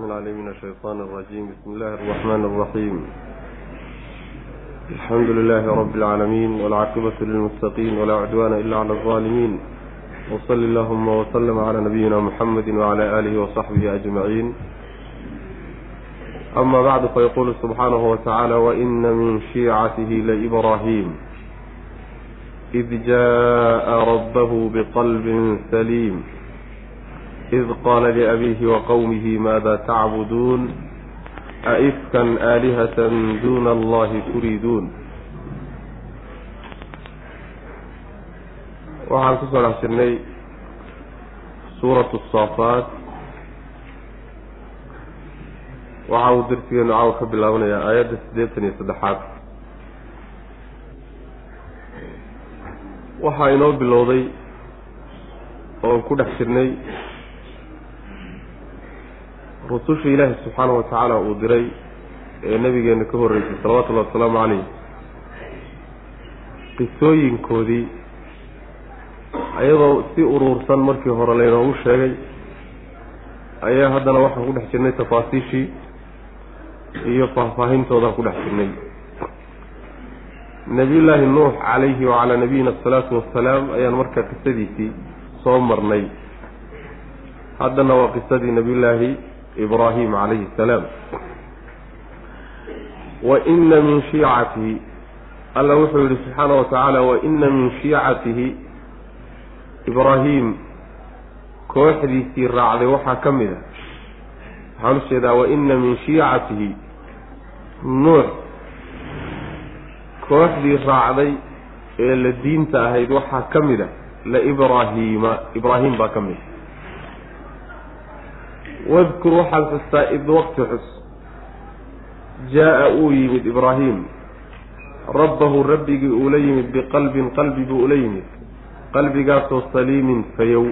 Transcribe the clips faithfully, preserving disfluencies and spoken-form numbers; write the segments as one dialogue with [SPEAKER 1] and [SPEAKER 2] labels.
[SPEAKER 1] العليم من الشيطان الرجيم. بسم الله الرحمن الرحيم. الحمد لله رب العالمين والعاقبة للمتقين ولا عدوان إلا على الظالمين، وصل اللهم وسلم على نبينا محمد وعلى آله وصحبه أجمعين. أما بعد، فيقول سبحانه وتعالى: وإن من شيعته لإبراهيم إذ جاء ربه بقلب سليم إذ قال لأبيه وقومه ماذا تعبدون أئفكا آلهة دون الله تريدون. وعن كسر عشرني سورة الصافات، وعاو درتين وعاو كب الله يا آيات سديتني صدحات. وحاينو بالوضي وكل حشرني rususha ilaahi subxaanahu watacaala uu diray ee nabigeena ka horreysay salawaatullahi wasalaamu calayh, qisooyinkoodii ayadoo si uruursan markii hore laynoogu sheegay ayaa haddana waxaan ku dhex jirnay tafaasiishii iyo faahfaahintoodaan ku dhex jirnay. nebiyullaahi nuux calayhi wacalaa nabiyina asalaatu wassalaam ayaan markaa qisadiisii soo marnay. haddana waa qisadii nebiyullaahi إبراهيم عليه السلام. وإن من شيعته، الله وحده سبحانه وتعالى: وإن من شيعته إبراهيم كوحدي سير رعد وحا كمذا هنشهد. وإن من شيعته نوح كوحدي رعدي إلى الدين تأهيد وحا كمذا لإبراهيم إبراهيم با كمذا. واذكر وحال حسا إذ وقت حس جاء أويمد إبراهيم ربه ربك أوليمد بقلب قلبي بأوليمد قلبي قاسو سليم فيو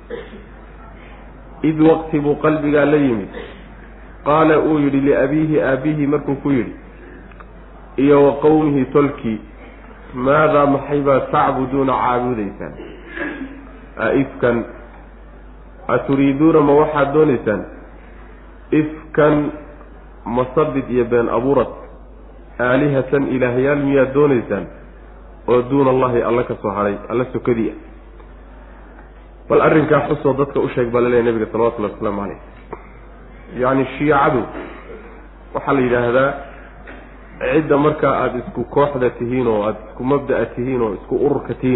[SPEAKER 1] إذ وقت بقلبك أليمد قال أويد لأبيه أبيه مركو كويري إيا وقومه تلكي ماذا محيبا تعبدون عابديسان أئفكا أتريدون ما وحد دونيسان إفكا مصدد يبان أبورت آلهة إلهيال ميا دونيسان ودون الله الله كسوحري الله سكدية. والأرنك حصة ضدك أشيك بالله النبي صلى الله عليه وسلم عليه. يعني الشيعة عدو وحل إلى هذا عدة مركة أدسكو كوحدة تهين وأدسكو مبدأ تهين وأدسكو أركتين.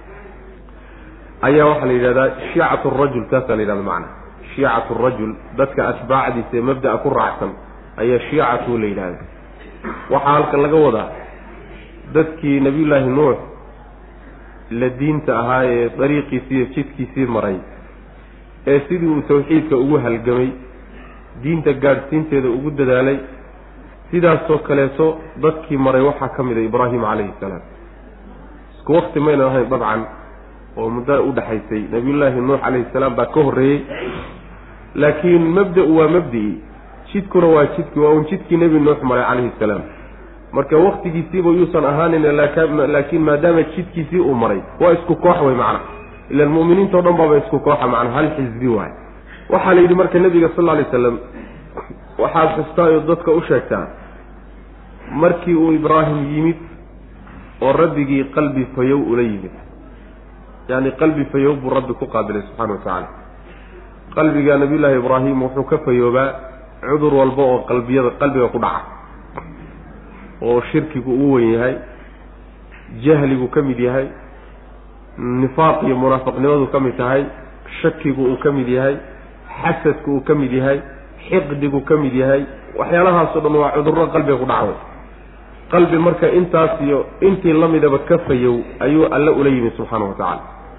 [SPEAKER 1] أيها وحل إلى هذا شيعة الرجل تسأل إلى المعنى. شيعة الرجل ذاتك أتباع دي مبدأ أكون رعسا أي شيعة ليلة هذا وحالك اللقوة ذاتك نبي الله نوح للدين تأهاي طريقي سير شتكي سير مرأي سيدي وتوحيدك أوها القمي دين تقار سنتي ذا أقود دالي سيدا السوك ليسو ذاتك مرأي وحا كمد إبراهيم عليه السلام. سكو وقت مين هاي طبعا ومدى أودحيسي نبي الله نوح عليه السلام باكهري، لكن مبدأ ومبدئي شدك روا شدك وأن شدك نبي نوح عليه السلام مركا وقت يسيبه يوصل أهاننا، لكن ما دام شدك يسيء مري واسكو كوحوي معنا إلا المؤمنين تضم بابا اسكو كوحة معنا هل حزبي واحد وحال يدي مركا النبي صلى الله عليه وسلم وحال حسطاء يضدك أشاكتان مركي وإبراهيم يميت والربي قلبي فيو أليمت، يعني قلبي فيوب ربك قابل سبحانه وتعالى. قلبي قال نبي الله إبراهيم وحوك فيوبا عذر والبوء قلبي قلبي وقدعه وشركك أوي هاي جهلك كمدي هاي نفاقي منافق نوذ كمدي هاي شكك كمدي هاي حسدك كمدي هاي حقدك كمدي هاي وحيالها صدم وعذر قلبي وقدعه. قلبي مركا انت اسيو انت لم يدبا كفيو ايو الله أليمي سبحانه وتعالى.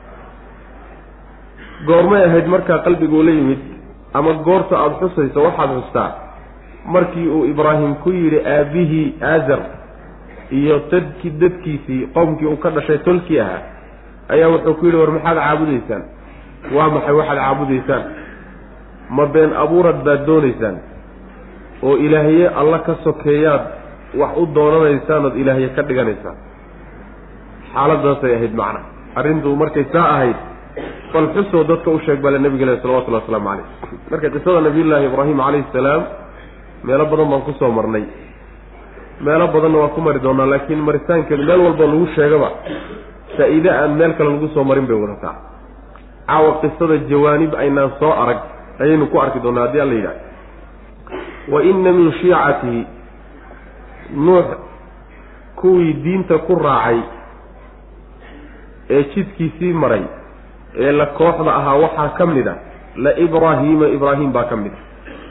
[SPEAKER 1] goorma ahayd marka qalbigu la yimid ama goorta aad xusayso waxaad xustaa markii uu Ibraahim ku yiri aabihi Azar iyo dadkii dadkiisii qowmkii uu ka dhashay tolkii ah ayaa wuxuu ku yiri war maxaad caabudaysaan, waa maxay waxaad caabudaysaan, ma been abuurad baad doonaysaan oo ilaahiye alla ka sokeeyaad wax u doonanaysaan oo ilaahiye ka dhiganaysaan. xaaladaas ay ahayd macna arrintu markay saa ahayd falxusoo dadka u sheeg bale nabiga salawatullahi wasalaamu calayh. marka qisada nabiyullaahi ibraahim calayhi salaam meelo badan baan kusoo marnay, meelo badanna waan ku mari doonaa, laakiin maritaankeedu meel walba lagu sheegaba faa-iide aan meel kale lagu soo marin bay wadataa. caawa qisada jawaanib aynaan soo arag ayaynu ku arki doonaa haddii alla yidhaah. wa inna min shiicatihi, nuux kuwii diinta ku raacay ee jidkiisii maray ee la kooxda ahaa waxaa ka mid a la ibraahiima, ibraahim baa ka mid a.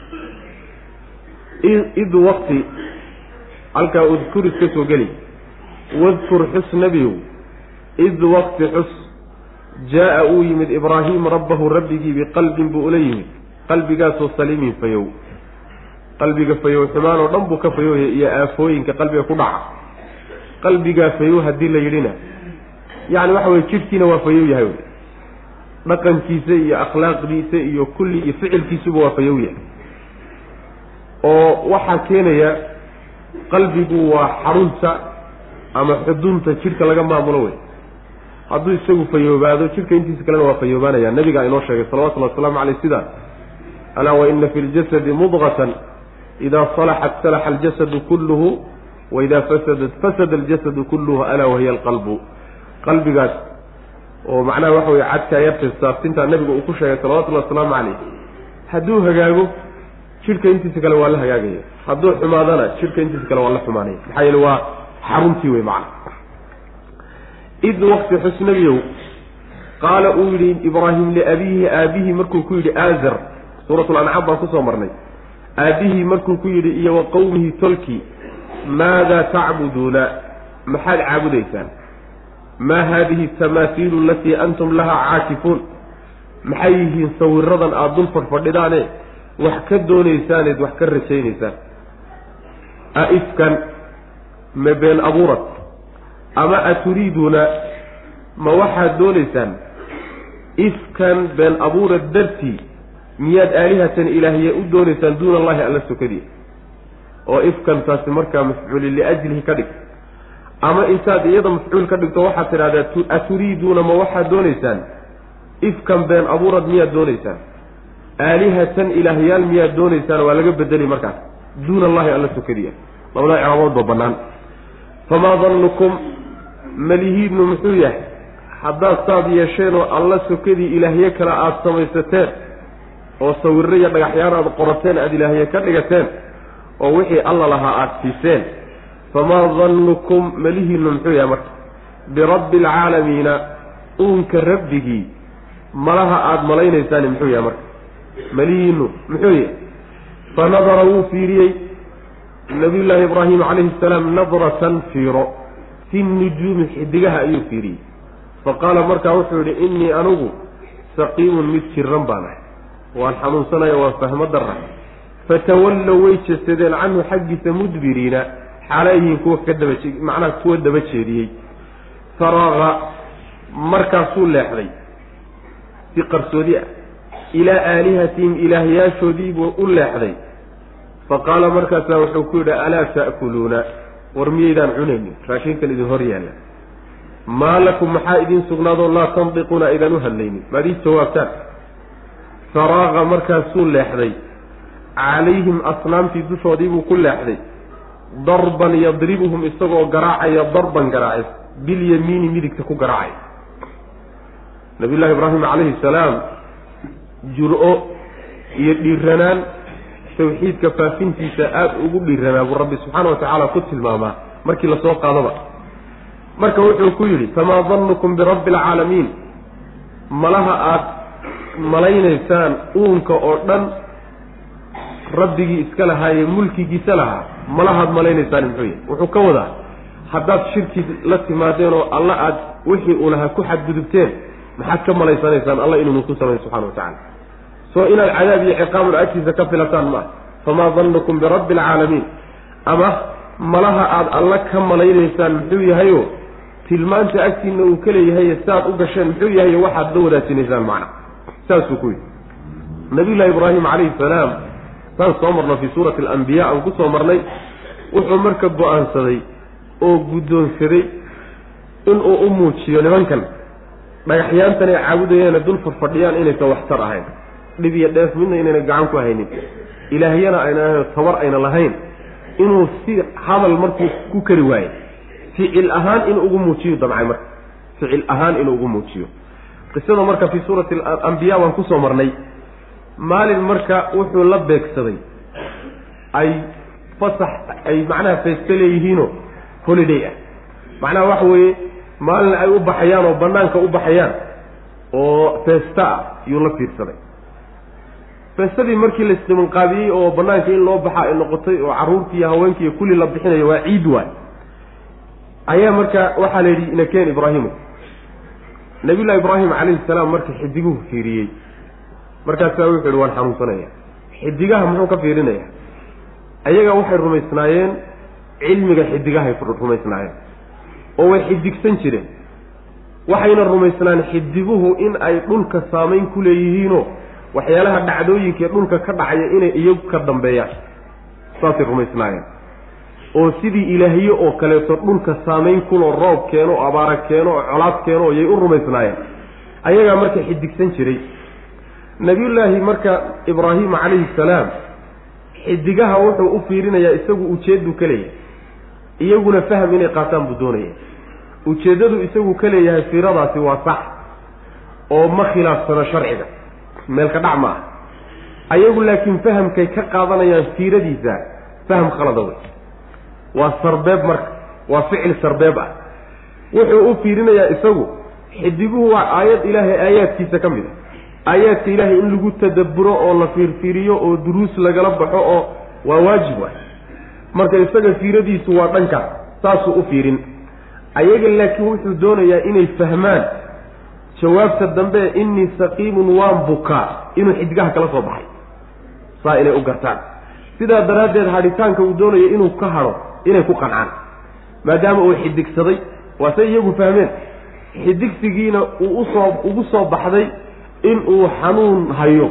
[SPEAKER 1] id waqti halkaa udkur iska soo geli, wadkur xus nebiyow, id waqti xus jaa-a uu yimid ibraahim rabbahu rabbigii biqalbin buu ula yimid, qalbigaasoo saliimin fayow. qalbiga fayow xumaan oo dhan buu ka fayowya iyo aafooyinka qalbiga ku dhaca. qalbigaa fayow haddii la yidhina yacni waxa weye jidhkiina waa fayow yahay, dhaqankiisa iyo akhlaaqdiisa iyo kulli iyo ficilkiisuba waa fayow yahay. oo waxaa keenaya qalbigu waa xarunta ama xudunta jidhka laga maamulo wey. hadduu isagu fayoobaado jidhka intiisa kalena waa fayoobaanaya. nabigaa inoo sheegay salawatullahi wasalaamu caleyh sidaa, alaa wa ina fi ljasadi mudqatan idaa salaxat salaxa aljasadu kulluhu wa idaa fasadat fasada aljasadu kulluhu alaa wahiya alqalbu. qalbigaas oo macnaha waxa weye cadkaa yarta saabtintaa nabiga uu ku sheegay salawatullahi wasalaamu caleyh, hadduu hagaago jidhka intiisa kale waa la hagaagaya, hadduu xumaadana jidhka intiisa kale waa la xumaanaya. maxaa yeele waa xaruntii wey macna. id waqti xus nebiyow qaala uu yidhi ibraahim liabiihi, aabihii markuu ku yidhi aazar, suuratul ancaam baan kusoo marnay. aabihii markuu ku yidhi iyo wa qowmihi tolkii, maadaa tacbuduuna, maxaad caabudaysaan? maa haadihi tamaasiilu alatii antum lahaa caakifuun, maxay yihiin sawiradan aada dul fadhfadhidaane wax ka doonaysaaneed wax ka rajaynaysaan? aifkan ma been abuurad, ama aturiiduuna ma waxaad doonaysaan ifkan been abuurad dartii miyaad aalihatan ilaahiye u doonaysaan duuna allahi alla sokadii? oo ifkan taasi markaa mafcuuli liajlihi ka dhig, ama intaad iyada mafcuul ka dhigto waxaad tidhahdaa aturiiduuna ma waxaad doonaysaan ifkan been abuurad miyaad doonaysaan, aalihatan ilaahyaal miyaad doonaysaan? waa laga bedeli markaas duuna allahi alla sokadiia. labadaa icraabood ba bannaan. famaa dannukum malihiidnu muxuu yahay haddaad saad yeesheen oo alla sokadii ilaahye kale aada samaysateen oo sawirro iyo dhagaxyaan aada qorateen aada ilaahye ka dhigateen oo wixii alla lahaa aada siiseen. famaa dannukum malihiinnu muxuu yahay marka birabbi alcaalamiina, uunka rabbigii malaha aada malaynaysaani muxuu yahay marka? malihiinnu muxuu yahay? fanadara wuu fiiriyey nabiyullaahi ibraahim calayhi salaam nadratan fiiro fi nujuumi, xidigaha ayuu fiiriyey. faqaala markaa wuxuu yidhi innii anugu saqiimun mid jiran baan ahay, waan xanuunsanaya, waan fahmo darra. fatawallow way jeesadeen canhu xaggiisa mudbiriina, xaalayihiin kuwa ka daba macnaha kuwa daba jeediyey. faraaqa markaasuu leexday si qarsoodi ah ilaa aalihatihim, ilaahyaashoodiibuu u leexday. faqaala markaasaa wuxuu ku yidhi alaa ta'kuluuna, war miyaydaan cunaynin raashinkan idin hor yaalla? maa lakum maxaa idin sugnaadoo laa tandiquuna aydan u hadlaynin, maad ii jawaabtaan. faraaqa markaasuu leexday calayhim, asnaamtii dushoodiibuu ku leexday, darban yadribuhum isagoo garaacaya darban garaacis, bilyamiini midigta ku garaacay. nabiyullahi ibraahim calayhi salaam jur-o iyo dhiiranaan tawxiidka faafintiisa aada ugu dhiiranaa buu rabbi subxaana wa tacaala ku tilmaamaa markii lasoo qaadaba. marka wuxuu ku yidhi famaa dannukum birabbi alcaalamiin, malaha aada malaynaysaan uunka oo dhan rabbigii iska lahaaye mulkigiisa lahaa, malahaad malaynaysaan muxuu yahay? wuxuu ka wadaa haddaad shirki la timaadeen oo alla aada wixii uu lahaa ku xadgudubteen, maxaad ka malaysanaysaan alla inuunu ku samayn subxana wa tacaala? soo inaad cadaab iyo ciqaabun agtiisa ka filataan ma ah. famaa dannukum birabbi alcaalamiin, ama malaha aada alla ka malaynaysaan muxuu yahayo tilmaanta agtiina uu ka leeyahay saaad u gasheen muxuu yahayo waxaad la wadaajinaysaan macna. saasuu ku yidhi nabiyullahi ibraahim calayhi salaam. saan soo marno fii suurati alambiyaa aan ku soo marnay, wuxuu marka go-aansaday oo guddoonsaday inuu u muujiyo nimankan dhagaxyaantan ay caabudayeen dul fadhiyaan inaysan waxtar ahayn dhib iyo dheef midna inayna gacan ku haynin ilaahiyana ayna tabar ayna lahayn inuu si hadal markuu ku kari waayo ficil ahaan in ugu muujiyo dabcay marka ficil ahaan in ugu muujiyo qisada marka fi suurati al-anbiya waan ku soo marnay maalin marka wuxuu la beegsaday ay fasax ay macnaha feestaleeyihiino holiday ah macnaha waxa weeye maalin ay u baxayaan oo banaanka u baxayaan oo feesta yuu la fiirsaday feestadii markii la isdiman qaabiyey oo banaanka in loo baxa ay noqotay oo carruurtii iyo haweenkii iyo kulli la bixinayo waa ciid waay ayaa marka waxaa la yidhi inakeen ibraahimu nabiyullahi ibraahim calayhi salaam marka xidiguhu fiiriyey markaasaa wuxuu yidhi waan xanuunsanaya xidigaha muxuu ka fiirinaya ayaga waxay rumaysnaayeen cilmiga xidigahay rumaysnaayeen oo way xidigsan jireen waxayna rumaysnaan xidiguhu in ay dhulka saamayn ku leeyihiinoo waxyaalaha dhacdooyinkaee dhulka ka dhacaya inay iyagu ka dambeeyaan saasay rumaysnaayeen oo sidii ilaahiye oo kaleeto dhulka saamayn kuloo roob keeno o abaara keeno oo colaad keeno yay u rumaysnaayeen ayagaa marka xidigsan jiray nabiyullaahi marka ibraahima calayhi salaam xidigaha wuxuu u fiirinayaa isagu ujeedduu ka leeyahay iyaguna faham inay qaataan buu doonaya ujeeddadu isagu ka leeyahay fiiradaasi waa sax oo ma khilaafsano sharciga meel ka dhac ma ah ayagu laakiin fahamkay ka qaadanayaan fiiradiisa faham khalada wey waa sarbeeb marka waa ficil sarbeeb ah wuxuu u fiirinayaa isagu xidiguhu waa aayad ilaahay aayaadkiisa ka mid a aayaadka ilaahay in lagu tadabburo oo la fiirfiiriyo oo duruus lagala baxo oo waa waajib waay marka isaga fiiradiisu waa dhanka saasuu u fiirin ayaga laakiin wuxuu doonayaa inay fahmaan jawaabta dambe innii saqiimun waan bukaa inuu xidigaha kala soo baxay saa inay u gartaan sidaa daraaddeed hadhitaanka uu doonayo inuu ka hadho inay ku qancaan maadaama uu xidigsaday waa say iyagu fahmeen xidigsigiina uu usoo ugu soo baxday inuu xanuun hayo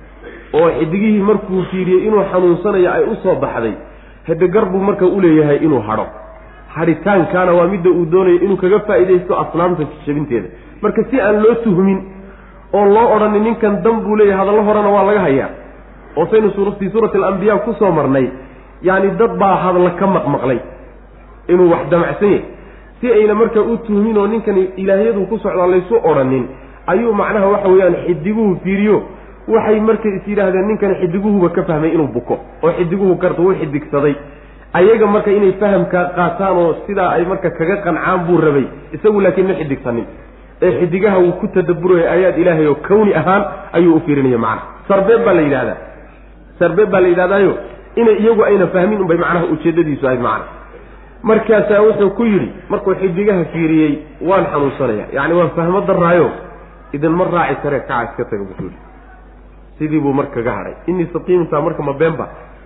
[SPEAKER 1] oo xidigihii markuu fiiriyey inuu xanuunsanayo ay u soo baxday hadegar buu marka u leeyahay inuu hadho hadhitaankaana waa midda uu doonayo inuu kaga faa'iidaysto asnaamta jabinteeda marka si aan loo tuhmin oo loo odhanin ninkan dan buu leeyahay hadallo horena waa laga hayaa oo saynu suurati suurati alambiyaa ku soo marnay yacni dad baa hadla ka maqmaqlay inuu wax damacsan yahay si ayna marka u tuhmin oo ninkani ilaahiyadu ku socdaa laysu odhanin ayuu macnaha waxa weeyaan xidiguhu fiiriyo waxay markay is yidhaahdeen ninkan xidiguhuba ka fahmay inuu buko oo xidiguhu garta wuu xidigsaday ayaga marka inay fahamka qaataan oo sidaa ay marka kaga qancaan buu rabay isagu laakiin ma xidigsanin ee xidigaha wuu ku tadabburaya aayaad ilaahay oo kawni ahaan ayuu u fiirinaya macnaha sarbeeb baa la yidhahdaa sarbeeb baa la yidhahdaayo inay iyagu ayna fahmin unbay macnaha ujeeddadiisu ahayd macna markaasaa wuxuu ku yidhi markuu xidigaha fiiriyey waan xanuunsanaya yacni waan fahmo daraayo idinma raaci kare kaca iska taga busuuli sidii buu marka kaga hadhay innii saqiimintaa marka ma beenba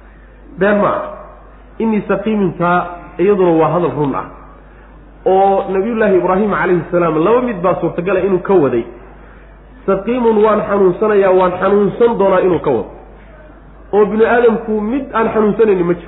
[SPEAKER 1] been ma ah innii saqiimintaa iyaduna waa hadal run ah oo nabiyullaahi ibraahim calayhi salaam laba mid baa suurtagala inuu ka waday saqiimun waan xanuunsanayaa waan xanuunsan doonaa inuu ka wado oo bini aadamku mid aan xanuunsanayni ma jiro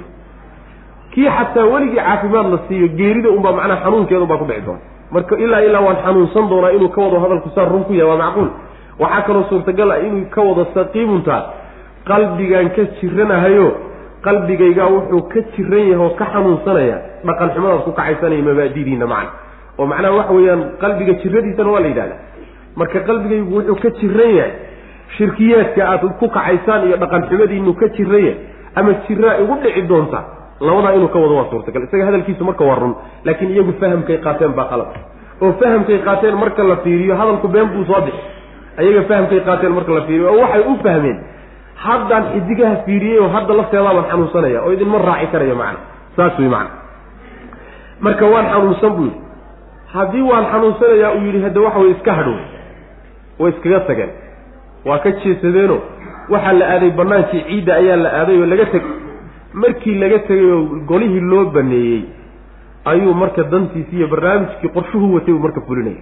[SPEAKER 1] kii xataa weligii caafimaad la siiyo geerida unbaa macnaha xanuunkeeda unbaa ku dhici doona marka ilaa ilaa waan xanuunsan doonaa inuu ka wado hadalku saa run ku yahay waa macquul waxaa kaloo suurtagal ah inuu ka wado saqiimuntaa qalbigaan ka jiranahayo qalbigaygaa wuxuu ka jiran yahay oo ka xanuunsanaya dhaqan xumadaas ku kacaysanaya mabaadidiina macna oo macnaha waxa weeyaan qalbiga jiradiisana waa la yidhahdaa marka qalbigaygu wuxuu ka jiran yahay shirkiyaadka aad ku kacaysaan iyo dhaqan xumadiinu ka jiran yahay ama jiraa igu dhici doonta labadaa inuu ka wado waa suurtagal isaga hadalkiisu marka waa run laakiin iyagu fahamkay qaateen baa qalad oo fahamkay qaateen marka la fiiriyo hadalku been buu soo bixi ayaga fahamkay qaateen marka la fiiriyo oo waxay u fahmeen haddaan xidigaha fiiriyey oo hadda lafteedaabaan xanuunsanaya oo idinma raaci karaya macna saas wey macna marka waan xanuunsan buu yidhi haddii waan xanuunsanayaa uu yidhi hadda waxa way iska hadhow way iskaga tageen waa ka jeesadeenoo waxaa la aaday bannaankii ciidda ayaa la aaday oo laga tegay markii laga tegay oo golihii loo baneeyey ayuu marka dantiisii iyo barnaamijkii qorshuhu watay uu marka fulinaya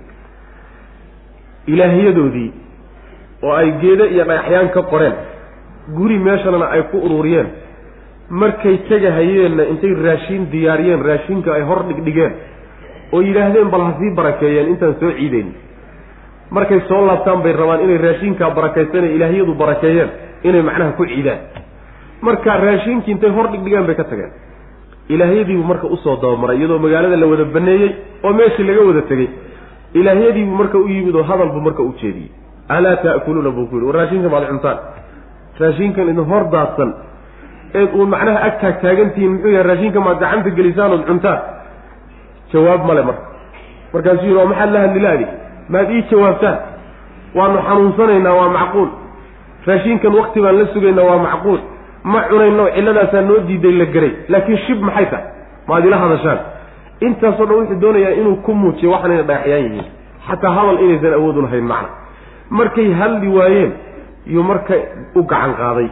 [SPEAKER 1] ilaahiyadoodii oo ay geedo iyo dhagaxyaan ka qoreen guri meeshanana ay ku ururiyeen markay tegahayeenna intay raashiin diyaariyeen raashinka ay hor dhigdhigeen oo yidhaahdeen bal ha sii barakeeyeen intaan soo ciidayn markay soo laabtaan bay rabaan inay raashinka barakaysan ilaahiyadu barakeeyeen inay macnaha ku ciidaan marka raashinkii intay hor dhigdhigaan bay ka tageen ilaahiyadii marka u soo dabamaray iyadoo magaalada la wada baneeyay oo meeshii laga wada tagay ilaahiyadii marka u yimid oo hadalbu marka u jeediyay ala ta'kuluna bukul raashinka maad cuntaan raashinkan idin hor daadsan ee uu macnaha ag taag taagantiin muxuu yahay raashinka maad gacanta gelisaan oo cuntaan jawaab male marka markaasuu yidhi maxaa la hadlilaadi maad ii jawaabtaan waanu xanuunsanaynaa waa macquul raashinkan waqti baan la sugaynaa waa macquul ma cunayno cilladaasaa noo diiday la garay laakiin shib maxay tahay maad ila hadashaan intaasoo dhan wuxuu doonayaa inuu ku muujiyo waxaanayna dhagaxyaan yihiin xataa hadal inaysan awood u lahayn macna markay hadli waayeen yuu marka u gacan qaaday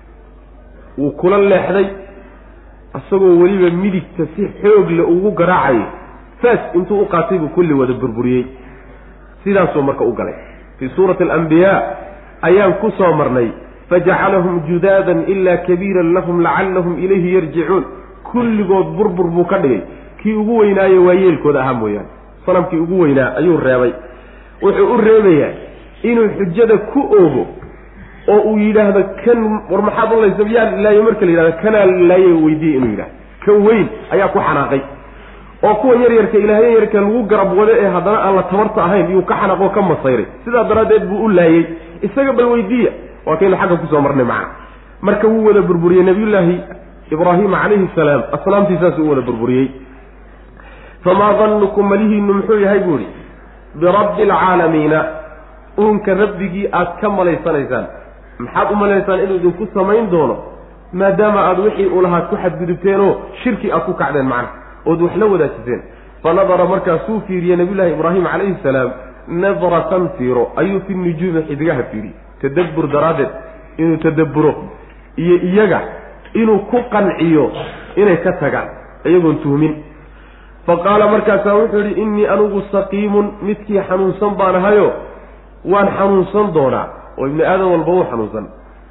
[SPEAKER 1] wuu kula leexday isagoo weliba midigta si xoog le ugu garaacayay faas intuu u qaatay buu kulli wada burburiyey sidaasuu marka u galay fii suurati alambiyaa ayaan ku soo marnay fajacalahum judaadan ilaa kabiiran lahum lacallahum ilayhi yarjicuun kulligood burbur buu ka dhigay kii ugu weynaayo waa yeelkooda ahaa mooyaane sanamkii ugu weynaa ayuu reebay wuxuu u reebayaa inuu xujada ku oogo oo uu yidhaahdo kan war maxaad u laysa yaa laayo marka la yidhahdo kanaa laaye weydiiye inuu yidhahdo kan weyn ayaa ku xanaaqay oo kuwa yar yarka ilaahyo yarka lagu garab wado ee haddana aan la tabarta ahayn iyuu ka xanaaqoo ka masayray sidaa daraaddeed buu u laayey isaga bal weydiiya waa kaynu xagga kusoo marnay macna marka wuu wada burburiyey nabiyullaahi ibraahima calayhi salaam asnaamtiisaasuu u wada burburiyey famaa dannukum malihiinu muxuu yahay buu ihi birabbi alcaalamiina uunka rabbigii aad ka malaysanaysaan maxaad u malaysaan inuu idinku samayn doono maadaama aada wixii uu lahaad ku xadgudubteenoo shirki aad ku kacdeen macna ood wax la wadaajiseen fanadara markaasuu fiiriyey nabiyullaahi ibraahim calayhi salaam nadratan fiiro ayuu fi nujuumi xidigaha fiiriyey tadabbur daraaddeed inuu tadabburo iyo iyaga inuu ku qanciyo inay ka tagaan iyagoon tuhmin faqaala markaasaa wuxuu yidhi innii anugu saqiimun midkii xanuunsan baan ahayo waan xanuunsan doonaa oo ibni aadam walba wuu xanuunsan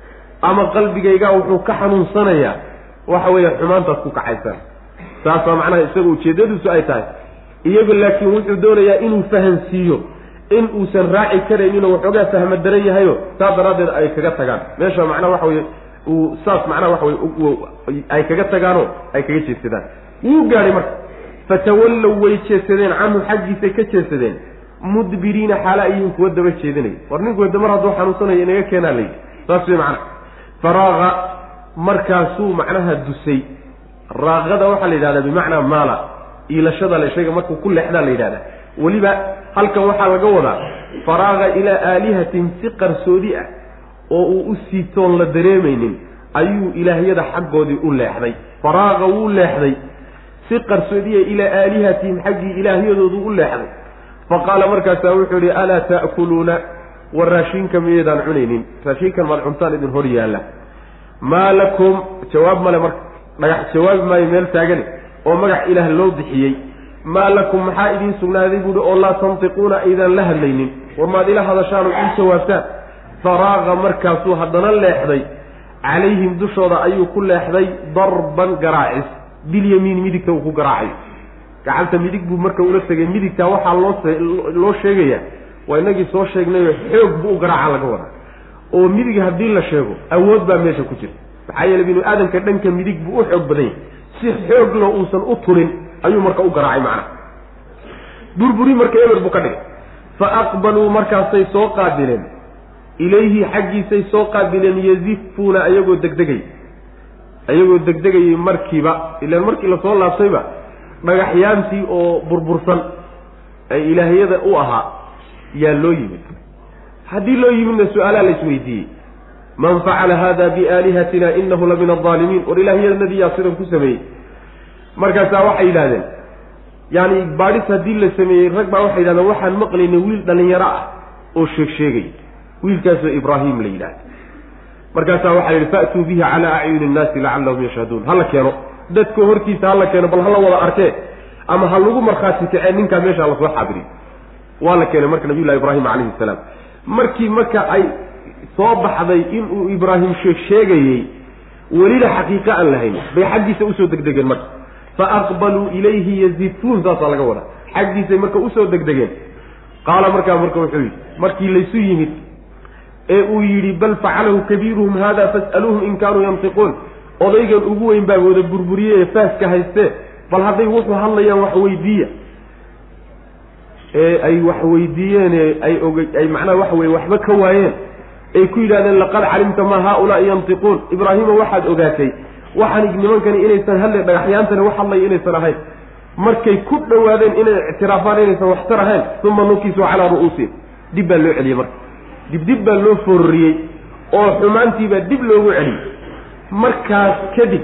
[SPEAKER 1] ama qalbigaygaa wuxuu ka xanuunsanayaa waxa weeye xumaantaad ku kacaysaan saasaa macnaha isaga ujeeddadiisu ay tahay iyagu laakiin wuxuu doonayaa inuu fahansiiyo in uusan raaci karayninoo waxoogaa fahma daran yahayo saa daraaddeed ay kaga tagaan meesha macnaha waxa weye uu saas macnaha waxa weye ay kaga tagaanoo ay kaga jeedsadaan wuu gaadhay marka fatawallow way jeedsadeen canhu xaggiisay ka jeedsadeen mudbiriina xaala ayihin kuwa daba jeedinaya war ninku wada mar hadduu xanuunsanayo inaga keenaa layidhi saas wey macnaha faraaqa markaasuu macnaha dusay raaqada waxaa la yidhahdaa bimacnaa maala iilashada la shayga markuu ku leexdaa la yidhahdaa weliba halkan waxaa laga wadaa faraaqa ilaa aalihatin si qarsoodi ah oo uu u siitoon la dareemaynin ayuu ilaahyada xaggoodii u leexday faraaqa wuu leexday si qarsoodiya ilaa aalihatihim xaggii ilaahyadoodu u leexday faqaala markaasaa wuxuu yihi alaa ta'kuluuna war raashinka miyaydaan cunaynin raashinkan maad cuntaan idin hor yaalla maa lakum jawaab male marka dhagax jawaabi maayo meel taagani oo magac ilaah loo bixiyey maa lakum maxaa idiin sugnaaday buuhi oo laa tantiquuna aydan la hadlaynin war maad ila hadashaan oo ii jawaabtaan faraaqa markaasuu haddana leexday calayhim dushooda ayuu ku leexday darban garaacis bilyamiin midigta uu ku garaacayo gacanta midig buu marka ula tegay midigtaa waxaa loo loo sheegayaa waa inagii soo sheegnayoo xoog buu u garaaca laga wadaa oo midig haddii la sheego awood baa meesha ku jirta maxaa yeele binu aadamka dhanka midig buu u xoog badan yahay si xooglo uusan u turin ayuu marka u garaacay macnaha burburi marka eber buu ka dhigay fa aqbaluu markaasay soo qaabileen ilayhi xaggiisay soo qaabileen yazifuuna ayagoo degdegay ayagoo degdegayay markiiba ilaan markii lasoo laabtayba dhagaxyaantii oo burbursan ay ilaahyada u ahaa yaa loo yimid haddii loo yimidna su-aalaa la isweydiiyey man facala hada biaalihatina inahu la min aldaalimiin war ilaahyadanadii yaa sidan ku sameeyey markaasaa waxay yidhahdeen yaani baadhis haddii la sameeyey rag baa waxay yidhahdeen waxaan maqlaynay wiil dhallinyaro ah oo sheeg sheegay wiilkaasoo ibraahim la yidhahda markaasaa waxaa yidhi fa'tuu bihi calaa acyuni innaasi lacallahum yashhaduun hala keeno dadkoo hortiisa hala keeno bal hala wada arkee ama ha lagu markhaati kacee ninkaa meesha lasoo xaabiriy waa la keenay marka nabiyullahi ibraahim calayhi salaam markii marka ay soo baxday inuu ibraahim sheeg sheegayey welina xaqiiqo aan lahayn bay xaggiisa usoo degdegeen marka fa aqbaluu ilayhi yazifuun saasaa laga wadaa xaggiisay marka usoo degdegeen qaala markaa marka wuxuu yidhi markii laysu yimid ee uu yidhi bal facalahu kabiiruhum hada fas'aluuhum in kaanuu yantiquun odaygan ugu weyn baa wada burburiye ee faaska haystee bal hadday wuxuu hadlayaan wax weydiiya ee ay wax weydiiyeen ee ay oga ay macnaha waxa weye waxba ka waayeen ay ku yidhahdeen laqad calimta maa haaulaa'i yantiquun ibraahima waxaad ogaatay waxaan nimankani inaysan hadle dhagaxyaantani wax hadlaya inaysan ahayn markay ku dhowaadeen inay ictiraafaan inaysan waxtar ahayn uma nukisuu calaa ru'uusihim dib baa loo celiyey marka dib dib baa loo foorriyey oo xumaantiibaa dib loogu celiyey markaas kadib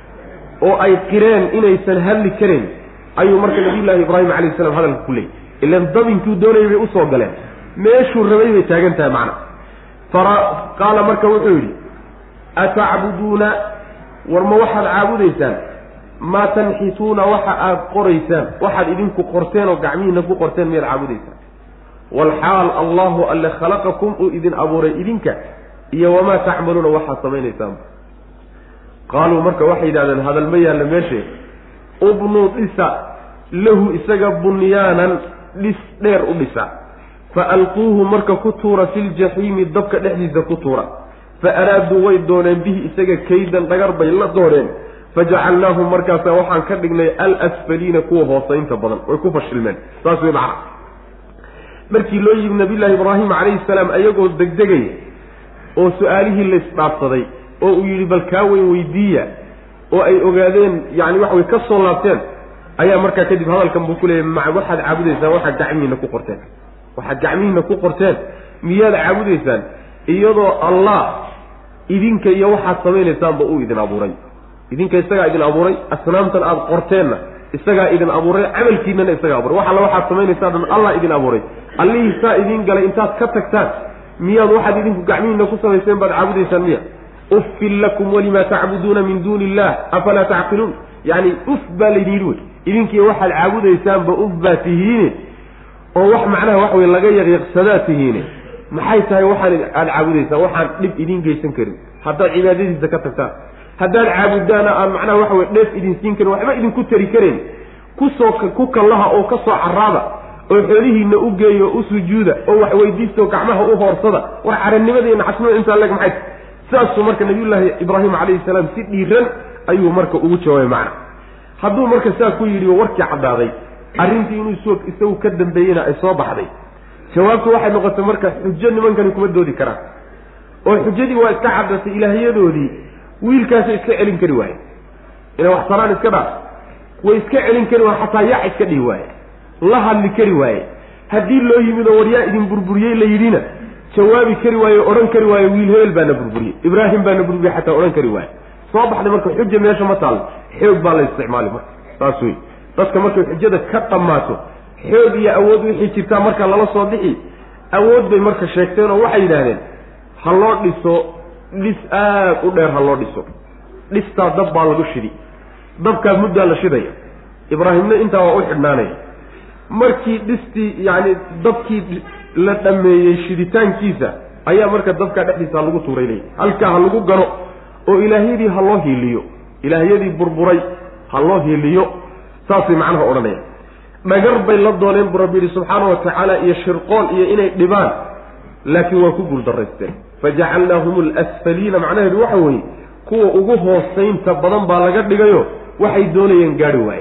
[SPEAKER 1] oo ay qireen inaysan hadli karayn ayuu marka nabiyullaahi ibraahim calayhi salaam hadalka ku leeyay ilaan dabinkuu doonayay bay usoo galeen meeshuu rabay bay taagan tahay macna fara qaala marka wuxuu yidhi atacbuduuna war ma waxaad caabudaysaan maa tanxituuna waxa aad qoraysaan waxaad idinku qorteen oo gacmihiina ku qorteen miyaad caabudaysaan walxaal allahu alle khalaqakum uu idin abuuray idinka iyo wamaa tacmaluuna waxaad samaynaysaan qaaluu marka waxay yidhahdeen hadal ma yaalla meeshe ubnuu dhisa lahu isaga bunyaanan dhis dheer u dhisa fa alquuhu marka ku tuura filjaxiimi dabka dhexdiisa ku tuura fa araaduu way dooneen bihi isaga kaydan dhagar bay la dooneen fajacalnaahum markaasa waxaan ka dhignay alasfaliina kuwa hoosaynta badan way ku fashilmeen saas way macna markii loo yimi nabiyullaahi ibraahim calayhi salaam ayagoo degdegaya oo su-aalihii la isdhaafsaday oo uu yidhi bal kaa weyn weydiiya oo ay ogaadeen yacni waxa way ka soo laabteen ayaa markaa kadib hadalkan buu ku leeyay ma waxaad caabudaysaan waxaad gacmihiina ku qorteen waxaad gacmihiina ku qorteen miyaad caabudaysaan iyadoo allah idinka iyo waxaad samaynaysaanba uu idin abuuray idinka isagaa idin abuuray asnaamtan aada qorteenna isagaa idin abuuray camalkiinana isagaa abuuray wax alla waxaad samaynaysaan dhan allah idin abuuray allihii saa idiin galay intaad ka tagtaan miyaad waxaad idinku gacmihiina ku samayseen baad caabudaysaan miya uffin lakum walimaa tacbuduuna min duuni illah afalaa tacqiluun yacni uf baa laydin yidhi wey idinkiiyo waxaad caabudaysaanba uf baa tihiine oo wax macnaha wax wey laga yaqyaqsadaa tihiine maxay tahay waxaan aada caabudaysaan waxaan dhib idiin geysan karin haddaad cibaadadiisa ka tagtaan haddaad caabudaana aan macnaha waxa wey dheef idin siin karin waxba idinku tari karayn kusoo ku kallaha oo ka soo carraada oo xoolihiina u geeyo u sujuuda oo wax weydiista oo gacmaha u hoorsada war carannimada iyo nacasnimada intaa leg maxay saasuu marka nabiyullaahi ibraahim calayhi salaam si dhiiran ayuu marka ugu jawaabay macna hadduu marka saa ku yidhi oo warkii caddaaday arrintii inuu soo isagu ka dambeeyena ay soo baxday jawaabtu waxay noqotay marka xujo nimankani kuma doodi karaan oo xujadii waa iska caddatay ilaahyadoodii wiilkaasay iska celin kari waaye inay wax taraan iska dhaaf way iska celin kari waaye xataa yac iska dhihi waaye la hadli kari waaye haddii loo yimid oo waryaa idin burburiyey la yidhina jawaabi kari waaye o odhan kari waaye wiil hebel baana burburiyey ibraahim baana burburiyey xataa odhan kari waaye soo baxday marka xuja meesha ma taal xoog baa la isticmaali marka saas wey dadka markay xujada ka dhammaato xoog iyo awood wixii jirtaa marka lala soo bixi awood bay marka sheegteen oo waxay yidhaahdeen ha loo dhiso dhis aad u dheer ha loo dhiso dhistaa dab baa lagu shidi dabkaa muddaa la shidaya ibraahimna intaa waa u xidhnaanaya markii dhistii yacni dabkii la dhameeyey shiditaankiisa ayaa marka dabkaa dhexdiisa lagu tuuray leeyahy halkaa ha lagu gano oo ilaahyadii ha loo hiiliyo ilaahyadii burburay ha loo hiiliyo saasay macnaha odhanaya dhagar bay la dooneen buu rabbi yidhi subxaana wa tacaala iyo shirqool iyo inay dhibaan laakiin waa ku guuldaraysteen fajacalnaahum alasfaliina macnaheedu waxa weeye kuwa ugu hoosaynta badan baa laga dhigayo waxay doonayeen gaari waaye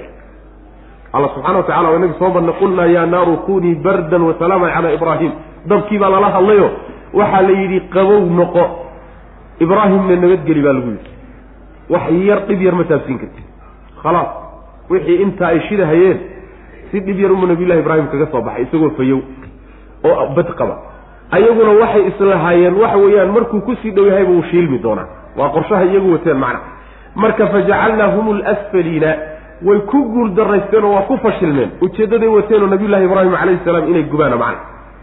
[SPEAKER 1] alla subxana wa tacala waa inaga soo marnay qulnaa yaa naaru kunii bardan wa salaaman calaa ibraahim dabkii baa lala hadlayo waxaa la yidhi qabow noqo ibraahimna nabadgeli baa lagu yidhi wax yar dhib yar ma taabsiin karti khalaas wixii intaa ay shidahayeen si dhib yar uma nabiyullahi ibraahim kaga soo baxay isagoo fayow oo bad qaba ayaguna waxay islahaayeen waxa weeyaan markuu kusii dhow yahayba uu shiilmi doonaa waa qorshaha iyagu wateen macna marka fajacalnaahum alasfaliina way ku guul daraysteen oo waa ku fashilmeen ujeeddaday wateen oo nabiyullahi ibraahim calayhi salaam inay gubaana macna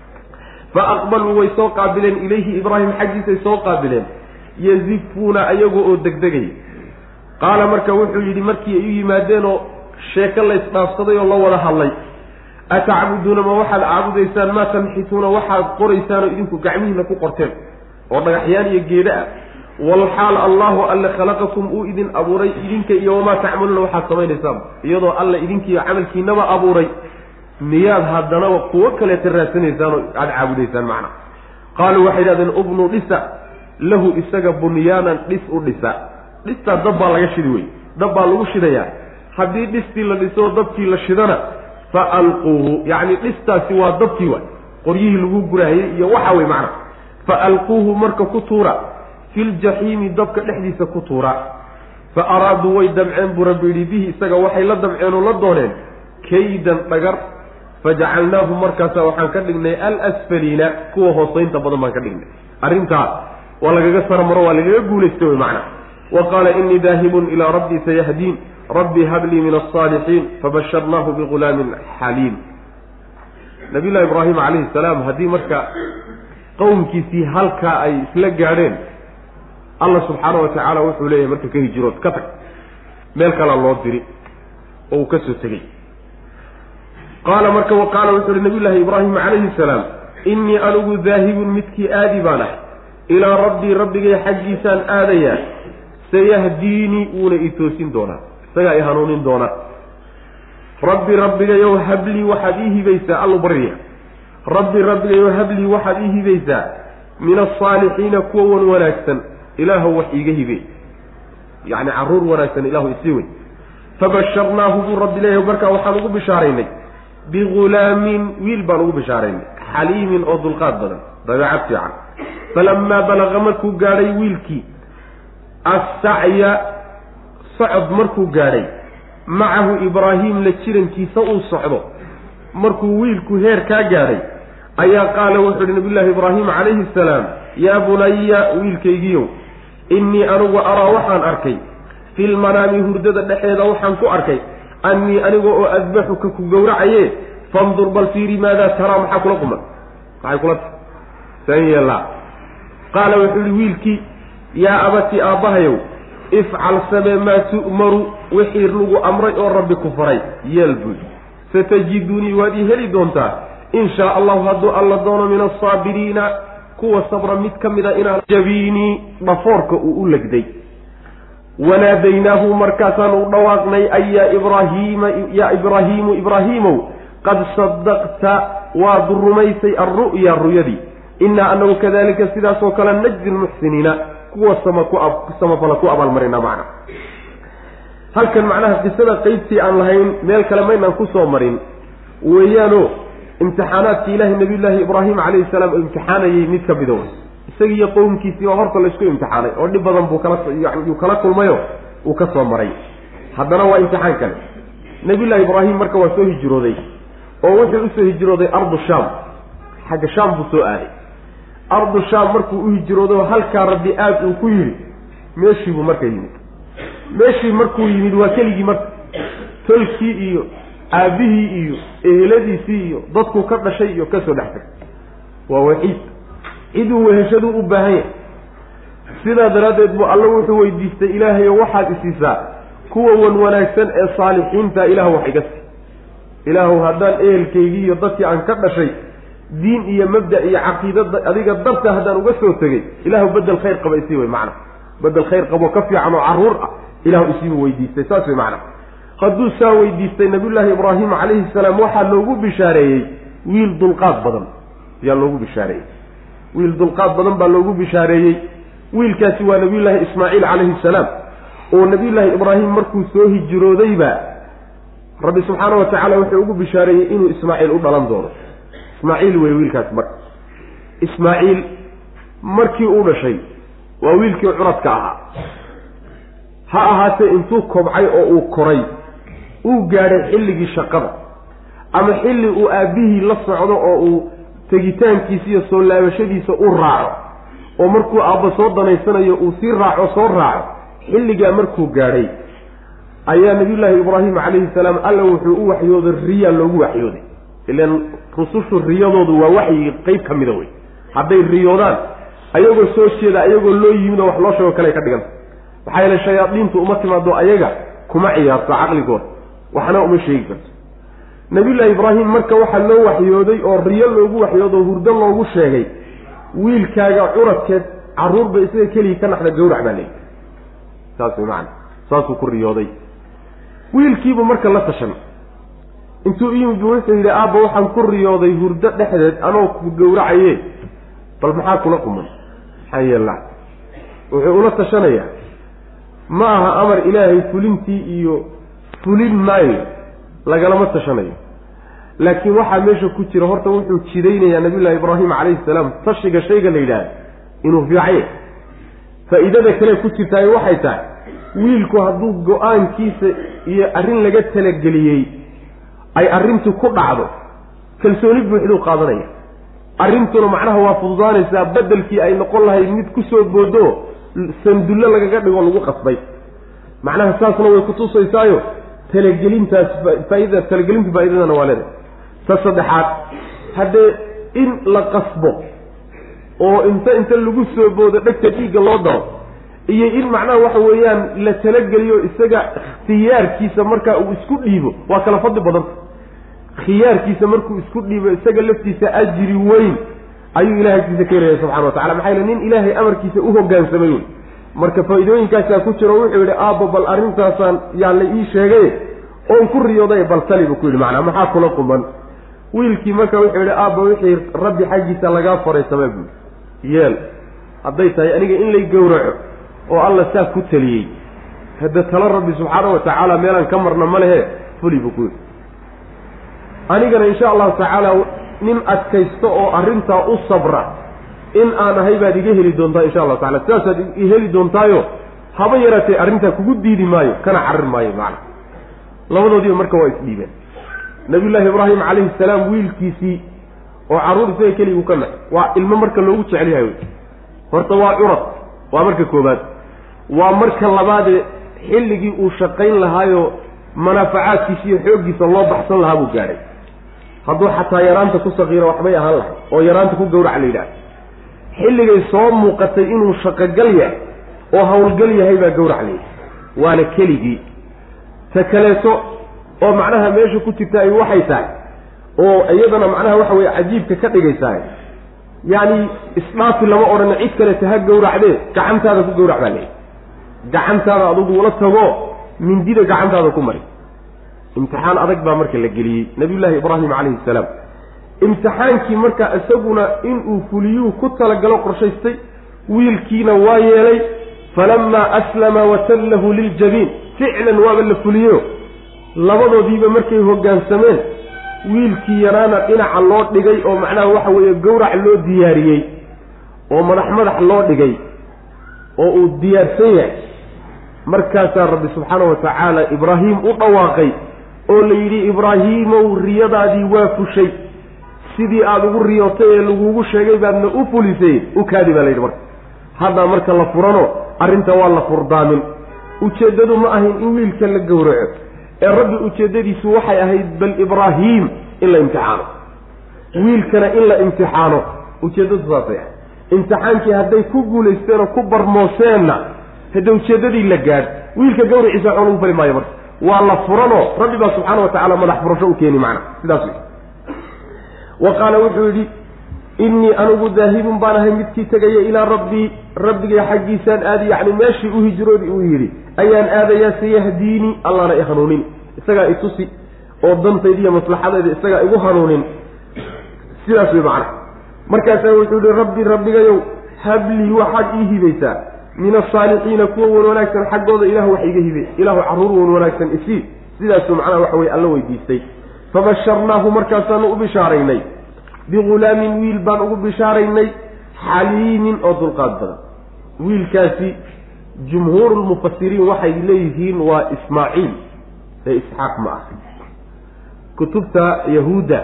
[SPEAKER 1] fa aqbaluu way soo qaabileen ilayhi ibraahim xaggiisay soo qaabileen yazifuuna ayagu oo degdegay qaala marka wuxuu yidhi markii ay u yimaadeen oo sheeko la isdhaafsaday oo la wada hadlay atacbuduuna ma waxaad caabudaysaan maa tamxituuna waxaad qoraysaan oo idinku gacmihiina ku qorteen oo dhagaxyaan iyo geeda ah walxaal allahu alle khalaqakum uu idin abuuray idinka iyo wamaa tacmaluuna waxaad samaynaysaan iyadoo alle idinkiiyo camalkiinaba abuuray miyaad haddana kuwo kale taraasanaysaan oo aad caabudaysaan macna qaaluu waxay yidhahdeen ubnu dhisa lahu isaga bunyaanan dhis u dhisa dhistaa dab baa laga shidi wey dab baa lagu shidayaa haddii dhistii la dhiso dabkii la shidana fa alquuhu yacni dhistaasi waa dabkii waay qoryihii lagu guraayey iyo waxa wey macna fa alquuhu marka ku tuura fi ljaxiimi dabka dhexdiisa ku tuura fa araaduu way damceen buu rabbi yidhi bihi isaga waxay la damceen oo la dooneen kaydan dhagar fajacalnaahu markaasa waxaan ka dhignay alasfaliina kuwa hoosaynta badan baan ka dhignay arrintaa waa lagaga saramaro waa lagaga guulaystay wey macna wa qaala inii daahibun ilaa rabbii sayahdiin rabbii hablii min alsaalixiin fabasharnaahu bigulaamin xaliim nabiy llahi ibraahim calayhi salaam haddii marka qowmkiisii halkaa ay isla gaadheen allah subxaana wa tacaala wuxuu leeyahay marka ka hijirood ka tag meel kalaa loo diri oo uu ka soo tegey qaala marka wa qaala wuxuu uhi nabiy llaahi ibraahim calayhi salaam innii anigu daahibun midkii aadi baan ahay ilaa rabbii rabbigay xaggiisaan aadayaa sayahdiinii wuuna i toosin doonaa isagaa i hanuunin doonaa rabbi rabbigayow hablii waxaad ii hibaysaa allu barya rabbi rabbigayow hablii waxaad ii hibaysaa min alsaalixiina kuwa wan wanaagsan ilaahu wax iiga hibe yacni carruur wanaagsan ilaahu isii wey fabasharnaahu buu rabbi leeyahay markaa waxaan ugu bishaaraynay bigulaamin wiil baan ugu bishaaraynay xaliimin oo dulqaad badan dabeecad fiican falamaa balaqa markuu gaadhay wiilkii assacya socod markuu gaadhay macahu ibraahim la jirankiisa uu socdo markuu wiilku heer kaa gaadhay ayaa qaala wuxuu uhi nabiyullaahi ibraahim calayhi asalaam yaa bunaya wiilkaygiiyow innii anigu araa waxaan arkay filmanaami hurdada dhexeeda waxaan ku arkay annii aniga oo adbaxuka ku gowracaye fandur bal fiiri maadaa taraa maxaa kula quman maxay kula tahay san yeellaa qaala wuxuu yihi wiilkii yaa abati aabbahayow ifcal samee maa tu'maru wixii lagu amray oo rabbi ku faray yeel buy satajidunii waad ii heli doontaa in shaa allahu hadduu alla doono min alsaabiriina kuwa sabra mid ka mid a inaan jabiinii dhafoorka uu u legday wanaadaynaahu markaasaan u dhawaaqnay ay yaa ibraahiima yaa ibraahiimu ibraahiimow qad sadaqta waad rumaysay alru'ya ruyadii innaa anagu kadalika sidaasoo kale najzi lmuxsiniina kuwa sama ku samafala ku abaalmarina macna halkan macnaha qisada qaybtii aan lahayn meel kale maynaan ku soo marin weeyaano imtixaanaadkii ilaahay nabiyullaahi ibraahim calayhi salaam oo imtixaanayay mid ka mida wey isagii iyo qowmkiisii oo horta laysku imtixaanay oo dhib badan buu kala yuu kala kulmayo uu ka soo maray haddana waa imtixaan kale nabiyullaahi ibraahim marka waa soo hijrooday oo wuxuu usoo hijrooday ardu shaam xagga shaam buu soo aaday ardu shaam markuu u hijrooday oo halkaa rabbi aad uu ku yidhi meeshii buu marka yimid meeshii markuu yimid waa keligii marka tolkii iyo aabbihii iyo eheladiisii iyo dadkuu ka dhashay iyo ka soo dhex tagay waa waxiid ciduu weheshaduu u baahan yahay sidaa daraaddeed buu alla wuxuu weydiistay ilaahayo waxaad isiisaa kuwa wan wanaagsan ee saalixiinta ilaahu wax iga sii ilaahu haddaan ehelkaygii iyo dadkii aan ka dhashay diin iyo mabda iyo caqiidada adiga darta haddaan uga soo tegay ilaahu bedel khayr qaba isii wey macna bedel khayr qabo ka fiican oo carruur ah ilaahu isiibu weydiistay saas wey macna hadduu saa weydiistay nabiyullaahi ibraahim calayhi salaam waxaa loogu bishaareeyey wiil dulqaad badan yaa loogu bishaareeyey wiil dulqaad badan baa loogu bishaareeyey wiilkaasi waa nabiyullaahi ismaaciil calayhi salaam oo nabiyullaahi ibraahim markuu soo hijroodayba rabbi subxaana wa tacaala wuxuu ugu bishaareeyey inuu ismaaciil u dhalan doono ismaaciil wey wiilkaasi marka ismaaciil markii uu dhashay waa wiilkii curadka ahaa ha ahaatee intuu kobcay oo uu koray uu gaadhay xilligii shaqada ama xilli uu aabbihii la socdo oo uu tegitaankiisa iyo soo laabashadiisa u raaco oo markuu aabba soo danaysanayo uu sii raaco soo raaco xilligaa markuu gaadhay ayaa nabiyullaahi ibraahim calayhi salaam alla wuxuu u waxyooday riyaa loogu waxyooday ilaan rusushu riyadoodu waa waxyi qeyb ka mida wey hadday riyoodaan ayagoo soo jeeda ayagoo loo yimid oo wax loo sheego kale ka dhiganta maxaa yeele shayaadiintu uma timaado ayaga kuma ciyaarto caqligooda waxna uma sheegi karto nabiyullaahi ibraahim marka waxaa loo waxyooday oo riyo loogu waxyoodo oo hurdo loogu sheegay wiilkaaga curadkeed carruurba isaga keligii ka naxda gawrac baa leeyihi saas way macana saasuu ku riyooday wiilkiibu marka la tashan intuu iyuu wuxuu yidhi aabba waxaan ku riyooday hurdo dhexdeed anoo ku gowracaye bal maxaa kula quman maxaa yeelaa wuxuu ula tashanayaa ma aha amar ilaahay fulintii iyo fulin maayo lagalama tashanayo laakiin waxaa meesha ku jira horta wuxuu jidaynayaa nabiyullaahi ibraahim calayhi salaam tashiga shayga la yidhaahdo inuu fiicaye faa'iidada kale ku jirtaay waxay tahay wiilku hadduu go-aankiisa iyo arrin laga talageliyey ay arrintu ku dhacdo kalsooni buuxduu qaadanaya arrintuna macnaha waa fududaanaysaa beddelkii ay noqon lahayd mid ku soo boodo sandullo lagaga dhigo lagu qasbay macnaha saasna way ku tusaysaayo talagelintaas faa'iida talagelinta faa'iidadana waa leedahay ta saddexaad haddee in la qasbo oo inta inta lagu soo boodo dhegta dhiigga loo daro iyo in macnaha waxa weeyaan la talageliyo isaga ikhtiyaarkiisa markaa uu isku dhiibo waa kala fadli badan khiyaarkiisa markuu isku dhiibo isaga laftiisa ajri weyn ayuu ilaahay agtiisa ka helaya subxana wa tacala maxaa yeele nin ilaahay amarkiisa u hoggaansamay wey marka faa'iidooyinkaasaa ku jiro wuxuu yidhi aabbo bal arrintaasaan yaa la ii sheegay oon ku riyooday bal tali buu ku yidhi macnaa maxaa kula quman wiilkii marka wuxuu yidhi aabba wixii rabbi xaggiisa lagaa faray samee buu yeel hadday tahay aniga in lay gowraco oo alla saa ku taliyey hadda tala rabbi subxaana wa tacaala meelaan ka marna ma lehe fuli buu ku yidhi anigana insha allahu tacaala nin adkaysto oo arrintaa u sabra in aan ahay baad iga heli doontaa insha allahu tacala sidaasaad i heli doontaayo haba yaraatee arrintaa kugu diidi maayo kana carri maayo macna labadoodiiba marka waa isdhiibeen nabiyullaahi ibraahim calayhi salaam wiilkiisii oo carruur isaga keliguu ka nax waa ilmo marka loogu jecel yahay wey horta waa curad waa marka koobaad waa marka labaadee xilligii uu shaqayn lahaayo manaafacaadkiisa iyo xooggiisa loo baxsan lahaa buu gaadhay hadduu xataa yaraanta ku sakiiro waxbay ahaan lahay oo yaraanta ku gowraca la yidhaha xilligay soo muuqatay inuu shaqogal yahay oo howlgal yahay baa gowrac layidhi waana keligii ta kaleeto oo macnaha meesha ku jirta ay waxay tahay oo iyadana macnaha waxa weye cajiibka ka dhigaysaa yacni isdhaafi lama odhana cid kaleeta ha gowracdee gacantaada ku gowrac baa layidhi gacantaada adugu ula tago mindida gacantaada ku mari imtixaan adag baa marka la geliyey nabiyullaahi ibraahim calayhi salaam imtixaankii marka isaguna inuu fuliyuu ku talagalo qorshaystay wiilkiina waa yeelay falamaa aslama watallahu liljabiin ficlan waaba la fuliyo labadoodiiba markay hoggaansameen wiilkii yaraana dhinaca loo dhigay oo macnaha waxa weeye gowrac loo diyaariyey oo madax madax loo dhigay oo uu diyaarsan yahay markaasaa rabbi subxaana wa tacaala ibraahim u dhawaaqay oo la yidhi ibraahiimow riyadaadii waa fushay sidii aada ugu riyootay ee lagugu sheegay baadna u fulisay u kaadi baa la yidhi marka haddaa marka la furano arrinta waa la furdaamin ujeeddadu ma ahayn in wiilka la gowraco ee rabbi ujeeddadiisu waxay ahayd bal ibraahiim in la imtixaano wiilkana in la imtixaano ujeeddadu saasay ahayd imtixaankii hadday ku guulaysteen oo ku barmooseenna hadda ujeeddadii la gaadh wiilka gawriciisa waxba lagu fali maayo marka waa la furanoo rabbi baa subxaana wa tacaala madax furasho u keeni macna sidaas wey wa qaala wuxuu yidhi innii anugu daahibun baan ahay midkii tegaya ilaa rabbii rabbigay xaggiisaan aadi yacni meeshii u hijroodi uu yidhi ayaan aadayaa sayahdiini allana i hanuunin isagaa i tusi oo dantayda iyo maslaxadayda isagaa igu hanuunin sidaas wey macna markaasaa wuxuu yihi rabbi rabbigayow hablii waxaad ii hibaysaa min asaalixiina kuwa wan wanaagsan xaggooda ilahu wax iga hibe ilahu carruur wan wanaagsan isii sidaasuu macnaha waxa weye alla weydiistay fabasharnaahu markaasaanu u bishaaraynay bigulaamin wiil baan ugu bishaaraynay xaliimin oo dulqaad badan wiilkaasi jumhuuru lmufasiriin waxay leeyihiin waa ismaaciil ee isxaaq ma ah kutubta yahuudda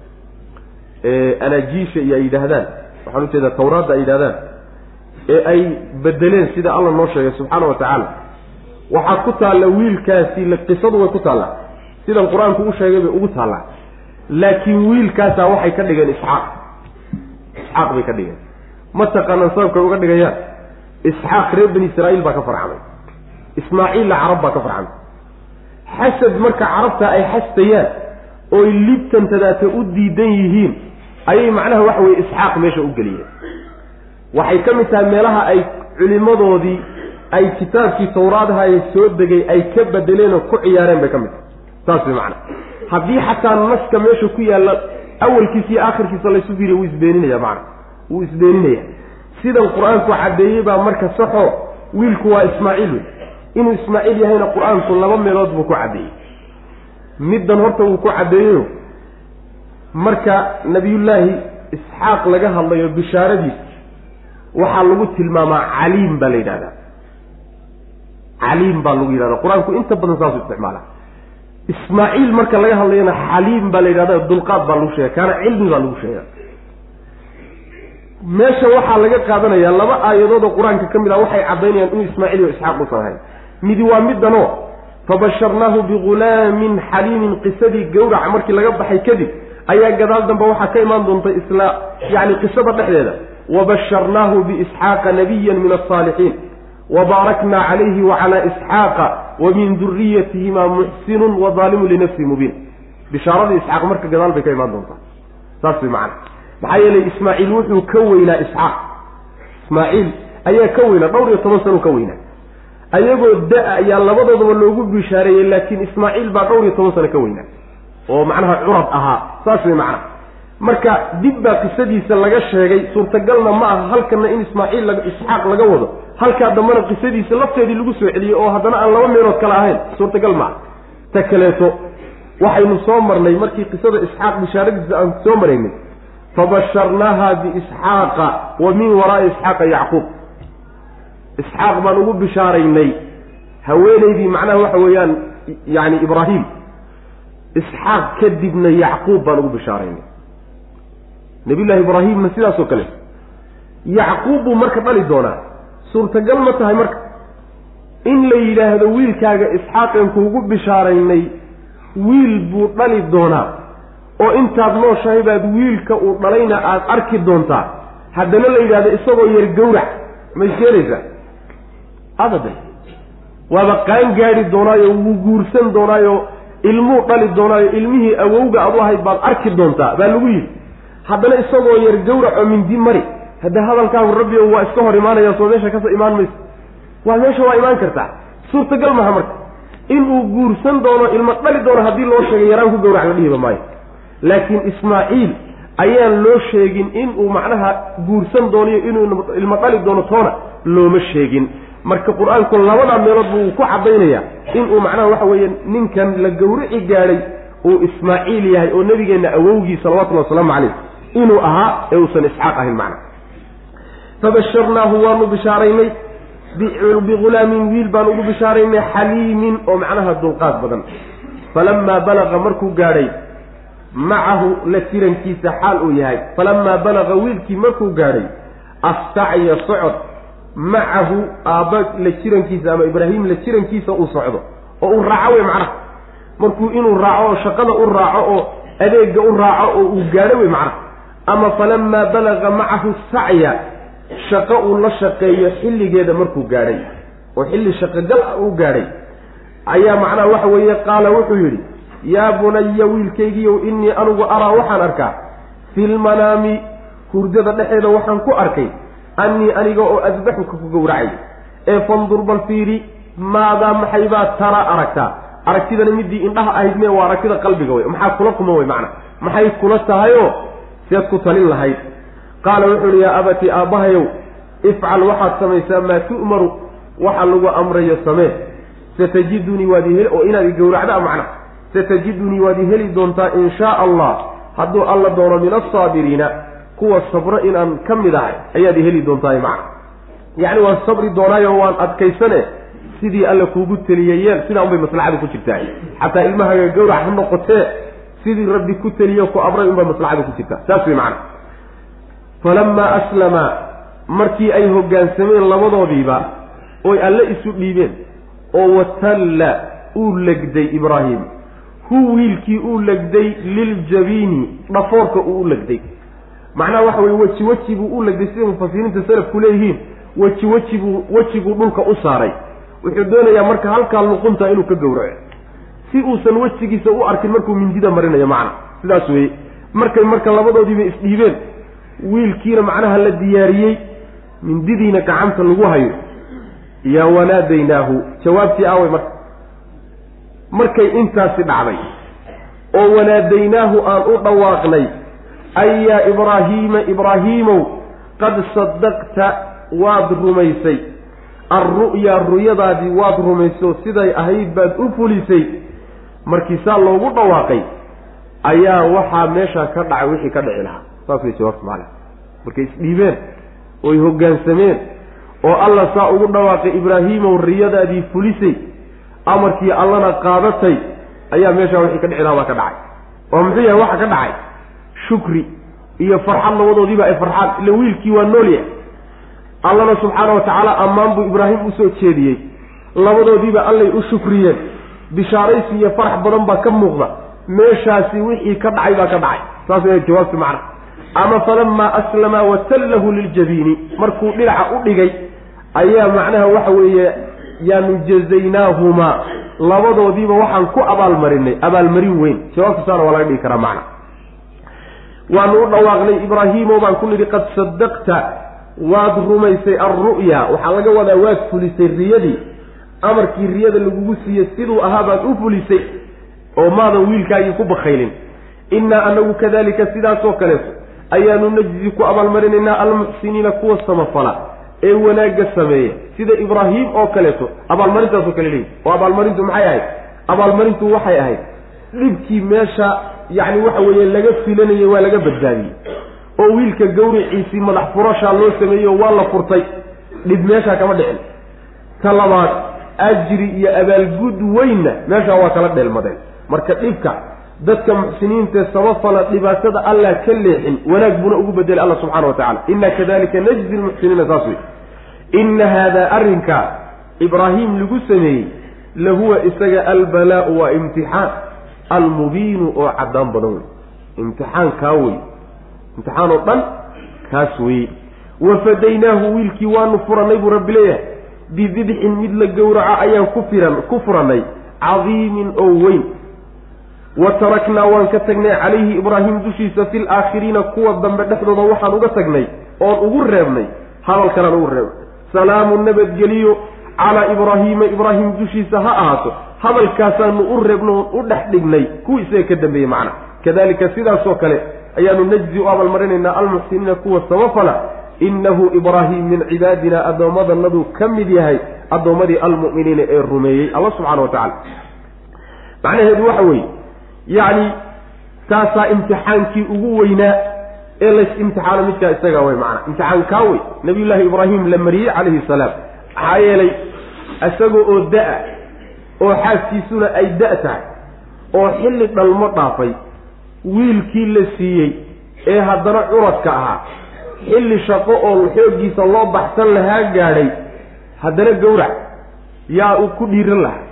[SPEAKER 1] ee anaajiisha iyo ay yidhaahdaan waxaan ujeedaa tawraadda ay yidhahdaan ee ay bedeleen sida alla noo sheegay subxaana wa tacaala waxaa ku taalla wiilkaasi qisadu way ku taallaa sidan qur-aanku u sheegay bay ugu taallaa laakiin wiilkaasaa waxay ka dhigeen isxaaq isxaaq bay ka dhigeen ma taqaanaan sababkay uga dhigayaan isxaaq reer bani israa'iil baa ka farcamay ismaaciilla carab baa ka farcamay xasad marka carabta ay xastayaan ooy libtantadaata u diidan yihiin ayay macnaha waxa weye isxaaq meesha u geliyeen waxay ka mid tahay meelaha ay culimadoodii ay kitaabkii tawraadaha ee soo degay ay ka bedeleen oo ku ciyaareen bay ka mid tahay saas way macna haddii xataa naska meesha ku yaalla awalkiisa iyo aakhirkiisa laysu fiiriya wuu isbeeninaya macna wuu isbeeninaya sidan qur-aanku caddeeyey baa marka saxo wiilku waa ismaaciil wey inuu ismaaciil yahayna qur-aanku laba meelood buu ku caddeeyey middan horta wuu ku caddeeyeyo marka nabiyullaahi isxaaq laga hadlayo bishaaradiisa waxaa lagu tilmaamaa caliim baa la yidhahdaa caliim baa lagu yidhahdaa qur-aanku inta badan saasu isticmaala ismaaciil marka laga hadlayana xaliim baa la yidhahda dulqaad baa lagu sheega kaana cilmi baa lagu sheega meesha waxaa laga qaadanayaa laba aayadood oo qur-aanka ka mid ah waxay caddaynayaan inuu ismaaciil iyo isxaaq usan ahayn midi waa middanoo fabasharnaahu bigulaamin xaliimin qisadii gawraca markii laga baxay kadib ayaa gadaal dambe waxaa ka imaan doonta isla yacni qisada dhexdeeda wabasharnaahu biisxaaqa nabiyan min alsaalixiin wabaaraknaa calayhi wacalaa isxaaqa wamin duriyatihimaa muxsinun wadaalimun linafsihi mubiin bishaaradii isxaaq marka gadaal bay ka imaan doontaa saas way macana maxaa yeelay ismaaciil wuxuu ka weynaa isxaaq ismaaciil ayaa ka weynaa dhowr iyo toban sano ka weynaa ayagoo da- ayaa labadoodaba loogu bishaareeyey laakiin ismaaciil baa dhowr iyo toban sano ka weynaa oo macnaha curad ahaa saas way macana marka dib baa qisadiisa laga sheegay suurtagalna ma aha halkana in ismaaciil laga isxaaq laga wado halkaa dambana qisadiisa lafteedii lagu soo celiyey oo haddana aan laba meelood kale ahayn suurtagal ma aha ta kaleeto waxaynu soo marnay markii qisada isxaaq bishaaradiisa aan soo maraynay fabasharnaaha biisxaaqa wa min waraa'i isxaaqa yacquub isxaaq baan ugu bishaaraynay haweenaydii macnaha waxa weeyaan yacni ibraahim isxaaq kadibna yacquub baan ugu bishaaraynay nabiyullaahi ibraahimna sidaasoo kale yacquub buu marka dhali doonaa suurtagal ma tahay marka in la yidhaahdo wiilkaaga isxaaqeen kuugu bishaaraynay wiil buu dhali doonaa oo intaad nooshahay baad wiilka uu dhalayna aada arki doontaa haddana la yidhahdo isagoo yar gawrac ma isyeelaysaa abadan waaba qaan gaadhi doonaayo wuu guursan doonaayo ilmuu dhali doonaayo ilmihii awowga aad u ahayd baad arki doontaa baa lagu yidhi haddana isagoo yar gawrac oo mindi mari hadda hadalkaagu rabbiyo waa iska hor imaanaya soo meesha kasoo imaan mayso waa meesha waa imaan kartaa suurtagal maha marka inuu guursan doono ilmo dhali doono haddii loo sheegay yaraan ku gawrac la dhihiba maayo laakiin ismaaciil ayaan loo sheegin inuu macnaha guursan doono iyo inuu ilmo dhali doono toona looma sheegin marka qur-aanku labadaa meelood buu ku cadaynayaa inuu macnaha waxa weeye ninkan la gawrici gaadhay uu ismaaciil yahay oo nabigeenna awowgii salawatullahi wasalaamu calayh inuu ahaa ee uusan isxaaq ahayn macna fabasharnaahu waanu bishaaraynay bigulaamin wiil baan ugu bishaaraynay xaliimin oo macnaha dulqaad badan falamaa balaqa markuu gaadhay macahu la jirankiisa xaal uu yahay falamaa balaqa wiilkii markuu gaadhay astacya socod macahu aabba la jirankiisa ama ibraahim la jirankiisa uu socdo oo uu raaco wey macnaha markuu inuu raaco oo shaqada u raaco oo adeega u raaco oo uu gaadho wey macnaha ama falamaa balaqa macahu sacya shaqo uu la shaqeeyo xilligeeda markuu gaadhay oo xilli shaqogal ah uu gaadhay ayaa macnaha waxa weeye qaala wuxuu yidhi yaa bunaya wiilkaygiiyow innii anigu araa waxaan arkaa filmanaami hurdada dhexeeda waxaan ku arkay annii aniga oo adbaxuka ku gowracay ee fandur bal fiiri maadaa maxaybaa tara aragtaa aragtidana midii indhaha ahayd mee waa aragtida qalbiga wey maxaa kula kuma wey macna maxay kula tahayoo seed ku talin lahayd qaala wuxuu uhi yaa abatii aabbahayow ifcal waxaad samaysaa maa tu'maru waxa lagu amrayo samee satajidunii waad iheli oo inaad igowracdaa macna satajidunii waad iheli doontaa in shaa allah hadduu alla doono min alsaabiriina kuwa sabro inaan ka mid ahay ayaad iheli doontaay macna yacni waan sabri doonaayo waan adkaysane sidii alla kuugu teliyayeen sidaa unbay maslaxadu ku jirtaa xataa ilmahaga gowrac ha noqotee sidii rabbi ku teliyo ku amray unbay maslaxadu ku jirtaa saas way macna falamaa aslama markii ay hoggaansameen labadoodiiba oy alle isu dhiibeen oo watalla uu legday ibraahim hu wiilkii uu legday liljabiini dhafoorka uu u legday macnaha waxa weye weji weji buu u legday sida mufasiriinta salafku leeyihiin weji weji buu wejibuu dhulka u saaray wuxuu doonayaa marka halkaa luqunta inuu ka gowraco si uusan wejigiisa u arkin markuu mindida marinayo macna sidaas weeye markay marka labadoodiiba isdhiibeen wiilkiina macnaha la diyaariyey mindidiina gacanta lagu hayo yaa wanaadaynaahu jawaabtii aaway marka markay intaasi dhacday oo wanaadaynaahu aan u dhawaaqnay ay yaa ibraahiima ibraahiimow qad saddaqta waad rumaysay alru'ya ruyadaadii waad rumayso siday ahayd baad u fulisay markiisaa loogu dhawaaqay ayaa waxaa meesha ka dhacay wixii ka dhici lahaa saas way jawaabta macna markay isdhiibeen oy hoggaansameen oo alla saa ugu dhawaaqay ibraahiimow riyadaadii fulisay amarkii allana qaadatay ayaa meeshaa wixii ka dhici lahaa baa ka dhacay oo muxuu yahay waxa ka dhacay shukri iyo farxad labadoodiiba ay farxaan ila wiilkii waa nool yahay allana subxaana wa tacaala ammaan buu ibraahim usoo jeediyey labadoodiiba allay u shukriyeen bishaaraysi iyo farax badan baa ka muuqda meeshaasi wixii ka dhacay baa ka dhacay saas way jawaabtu macna ama falamaa aslama watallahu liljabiini markuu dhinaca u dhigay ayaa macnaha waxa weeye yaanu jazaynaahuma labadoodiiba waxaan ku abaalmarinay abaalmarin weyn jawaabtu saana waa laga dhigi karaa macna waanu u dhawaaqnay ibraahiimo baan ku nidhi qad saddaqta waad rumaysay alru'ya waxaa laga wadaa waad fulisay riyadii amarkii riyada lagugu siiyey siduu ahaa baad u fulisay oo maadan wiilkaagii ku bakaylin innaa anagu kadalika sidaasoo kaleeto ayaanu najzi ku abaalmarinaynaa almuxsiniina kuwa samafala ee wanaagga sameeya sida ibraahim oo kaleeto abaalmarintaasoo kale leeyihi oo abaalmarintu maxay ahayd abaalmarintu waxay ahayd dhibkii meesha yacni waxa weeye laga filanayay waa laga badbaadiyey oo wiilka gawriciisii madax furashaa loo sameeyo waa la furtay dhib meeshaa kama dhicin ta labaad ajri iyo abaalgud weynna meeshaa waa kala dheelmadeen marka dhibka dadka muxsiniintae samafala dhibaatada allah ka leexin wanaag buna ugu bedelay alla subxana wa tacala inna kadalika najzi lmuxsiniina saas wey inna haadaa arrinka ibraahim lagu sameeyey lahuwa isaga albalaa'u waa imtixaan almubiinu oo caddaan badan wey imtixaan kaa wey imtixaan oo dhan kaas weye wafadaynaahu wiilkii waanu furannay buu rabbi leeyahay bidibxin mid la gowraco ayaan ku firan ku furannay cadiimin oo weyn wa taraknaa waan ka tagnay calayhi ibraahim dushiisa fi laakhiriina kuwa dambe dhexdooda waxaan uga tagnay oon ugu reebnay hadalkanaan ugu reebnay salaamu nabadgeliyo calaa ibraahiima ibraahim dushiisa ha ahaato hadalkaasaanu u reebno oon u dhex dhignay kuwa isaga ka dambeeyey macna kadalika sidaasoo kale ayaanu najzi u abaalmarinaynaa almuxsiniina kuwa samafala innahu ibraahim min cibaadina addoommadanaduu ka mid yahay addoommadii almu'miniina ee rumeeyey alla subxana wa tacala macnaheedu waxa weeye yacni taasaa imtixaankii ugu weynaa ee lays imtixaano midkaa isagaa way macana imtixaan kaa wey nabiyullaahi ibraahim la mariyey calayhi salaam maxaa yeelay isagoo oo da-a oo xaaskiisuna ay da' tahay oo xilli dhalmo dhaafay wiilkii la siiyey ee haddana curadka ahaa xilli shaqo oo xooggiisa loo baxsan lahaa gaadhay haddana gowrac yaa uu ku dhiiran lahaa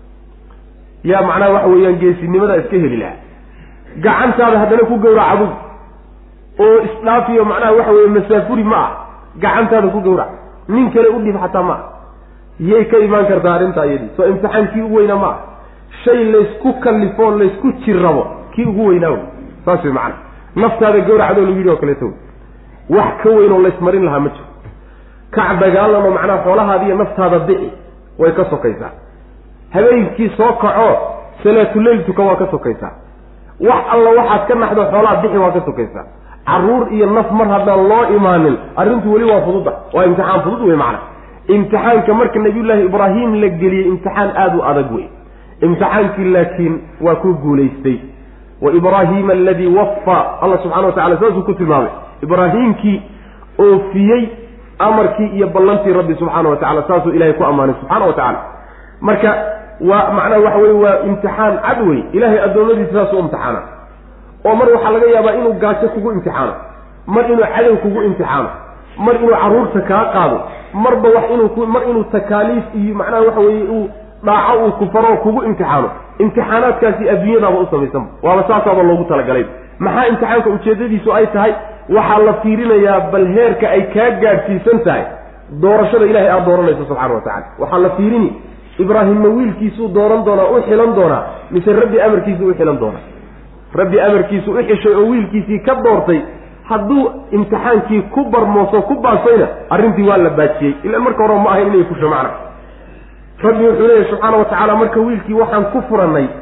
[SPEAKER 1] yaa macnaha waxa weeyaan geesinimada iska heli lahaa gacantaada haddana ku gowrac adug oo isdhaafiyo macnaha waxa weeye masaafuri ma ah gacantaada ku gowrac nin kale u dhib xataa ma ah yay ka imaan kartaa arrintaa iyadii soo imtixaankii u weyna ma ah shay laysku kallifoo laysku jirrabo kii ugu weynaa wey saas way macana naftaada gowracadoo lagu yidhi oo kaleeto wey wax ka weyn oo laysmarin lahaa ma jiro kac dagaalamo macnaha xoolahaadiiyo naftaada dici way ka sokaysaa habeenkii soo kaco salaatuleyl tuka waa ka sokaysaa wax alla waxaad ka naxdo xoolaha bixi waa ka sokaysaa carruur iyo naf mar haddaan loo imaanin arrintu weli waa fududa waa imtixaan fudud wey macna imtixaanka marka nabiyullaahi ibraahim la geliyey imtixaan aada u adag wey imtixaankii laakiin waa ku guulaystay wa ibraahiima aladii waffaa allah subxana wa tacala saasuu ku tilmaamay ibraahiimkii oofiyey amarkii iyo ballantii rabbi subxaana wa tacala saasuu ilaahay ku ammaanay subxaana wa tacala marka waa macnaha waxa weye waa imtixaan cad wey ilaahay addoommadiisa saas u imtixaana oo mar waxaa laga yaabaa inuu gaajo kugu imtixaano mar inuu cadow kugu imtixaano mar inuu carruurta kaa qaado marba wax inuu mar inuu takaaliif iyo macnaha waxa weeye uu dhaaco uu ku faro kugu imtixaano imtixaanaadkaasi adduunyadaaba u samaysanba waaba saasaaba loogu talagalay maxaa imtixaanka ujeeddadiisu ay tahay waxaa la fiirinayaa bal heerka ay kaa gaadhsiisan tahay doorashada ilaahay aada dooranayso subxana wa tacala waxaa la fiirini ibraahimma wiilkiisuu dooran doonaa u xilan doonaa mise rabbi amarkiisuu u xilan doonaa rabbi amarkiisu u xishay oo wiilkiisii ka doortay hadduu imtixaankii ku barmooso ku baasayna arrintii waa la baajiyey ila marka hore ma ahayn inay fusho macna rabbi wuxuu leeyahy subxaana wa tacaala marka wiilkii waxaan ku furannay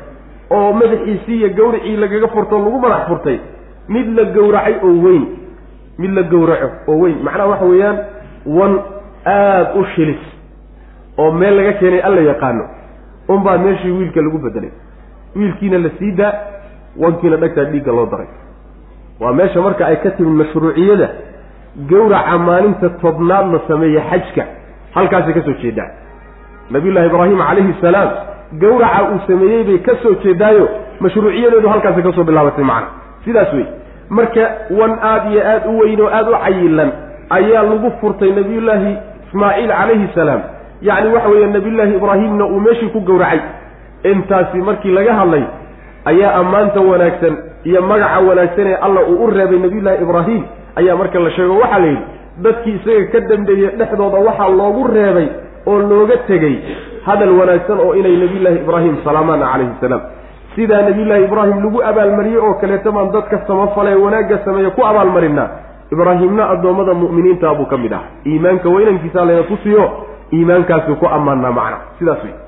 [SPEAKER 1] oo madaxiisii iyo gawracii lagaga furto lagu madax furtay mid la gowracay oo weyn mid la gowraco oo weyn macnaha waxa weeyaan wan aada u shilis oo meel laga keenay alla yaqaano unbaa meeshii wiilka lagu bedelay wiilkiina la sii daa wankiina dhagtaa dhiigga loo daray waa meesha marka ay ka timid mashruuciyada gowraca maalinta tobnaad la sameeya xajka halkaasay ka soo jeedaa nabiyullaahi ibraahim calayhi salaam gowraca uu sameeyey bay ka soo jeedaayo mashruuciyadeedu halkaasay ka soo bilaabatay macna sidaas wey marka wan aada iyo aada u weyn oo aada u cayilan ayaa lagu furtay nabiyullaahi ismaaciil calayhi salaam yacni waxa weeye nabiyullaahi ibraahimna uu meeshii ku gowracay intaasi markii laga hadlay ayaa ammaanta wanaagsan iyo magaca wanaagsan ee alla uu u reebay nabiyullaahi ibraahim ayaa marka la sheego waxaa la yidhi dadkii isaga ka dambeeyey dhexdooda waxaa loogu reebay oo looga tegey hadal wanaagsan oo inay nabiyullaahi ibraahim salaamaan calayhi salaam sidaa nabiyullaahi ibraahim lagu abaalmariyey oo kaleeto maan dadka samafale wanaagga sameeya ku abaalmarinaa ibraahimna addoommada mu'miniinta buu ka mid ah iimaanka weynankiisa layna tusiyo iimaankaasuu ku ammaanaa macna sidaas wey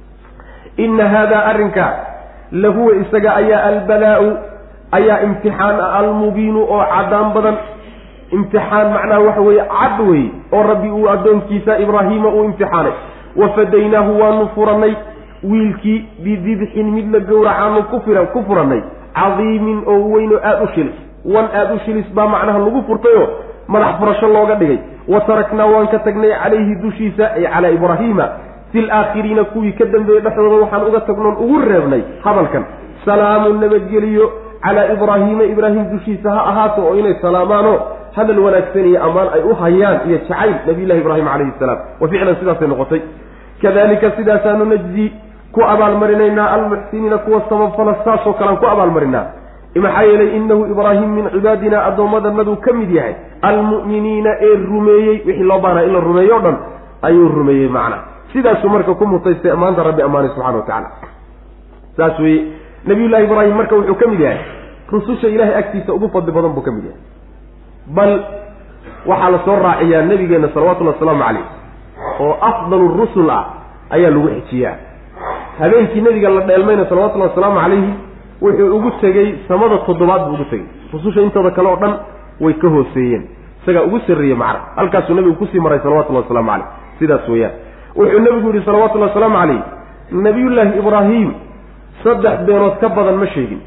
[SPEAKER 1] inna haadaa arrinka lahuwa isaga ayaa albalaa'u ayaa imtixaan ah almubiinu oo caddaan badan imtixaan macnaha waxa weeye cad wey oo rabbi uu addoonkiisa ibraahiima uu imtixaanay wafadaynaahu waanu furannay wiilkii bidibxin mid la gowracaanu ku firan ku furannay cadiimin oo weyn oo aada u shilis wan aada u shilis baa macnaha lagu furtayoo madax furasho looga dhigay wa taraknaa waan ka tagnay calayhi dushiisa ay calaa ibraahiima fi laakhiriina kuwii ka dambeeyey dhexdooda waxaan uga tagnoon ugu reebnay hadalkan salaamun nabadgeliyo calaa ibraahiima ibraahim dushiisa ha ahaato oo inay salaamaanoo hadal wanaagsan iyo ammaan ay u hayaan iyo jacayl nabiyullahi ibraahim calayhi salaam wa ficlan sidaasay noqotay kadalika sidaasaanu najzi ku abaalmarinaynaa almuxsiniina kuwa samafala saasoo kalean ku abaalmarinaa maxaa yeelay inahu ibraahim min cibaadina addoommadanaduu ka mid yahay almu'miniina ee rumeeyey wixii loo baahnaa in la rumeeyo o dhan ayuu rumeeyey macna sidaasuu marka ku mutaystay ammaanta rabbi ammaanay subxana wa tacaala saas weye nabiyullahi ibraahim marka wuxuu ka mid yahay rususha ilahay agtiisa ugu fadli badan buu ka mid yahay bal waxaa la soo raaciyaa nabigeenna salawatullahi wasalaamu calayh oo afdalu rusul ah ayaa lagu xijiyaa habeenkii nabiga la dheelmayna salawatullahi wasalaamu calayhi wuxuu ugu tegey samada toddobaad buu ugu tegey rususha intooda kale oo dhan way ka hooseeyeen isagaa ugu sarreeyey macna halkaasuu nabigu kusii maray salawatullahi wasalaamu calayh sidaas weeyaan wuxuu nabigu yihi salawatullahi wasalaamu calayh nabiyullaahi ibraahim saddex beenood ka badan ma sheegin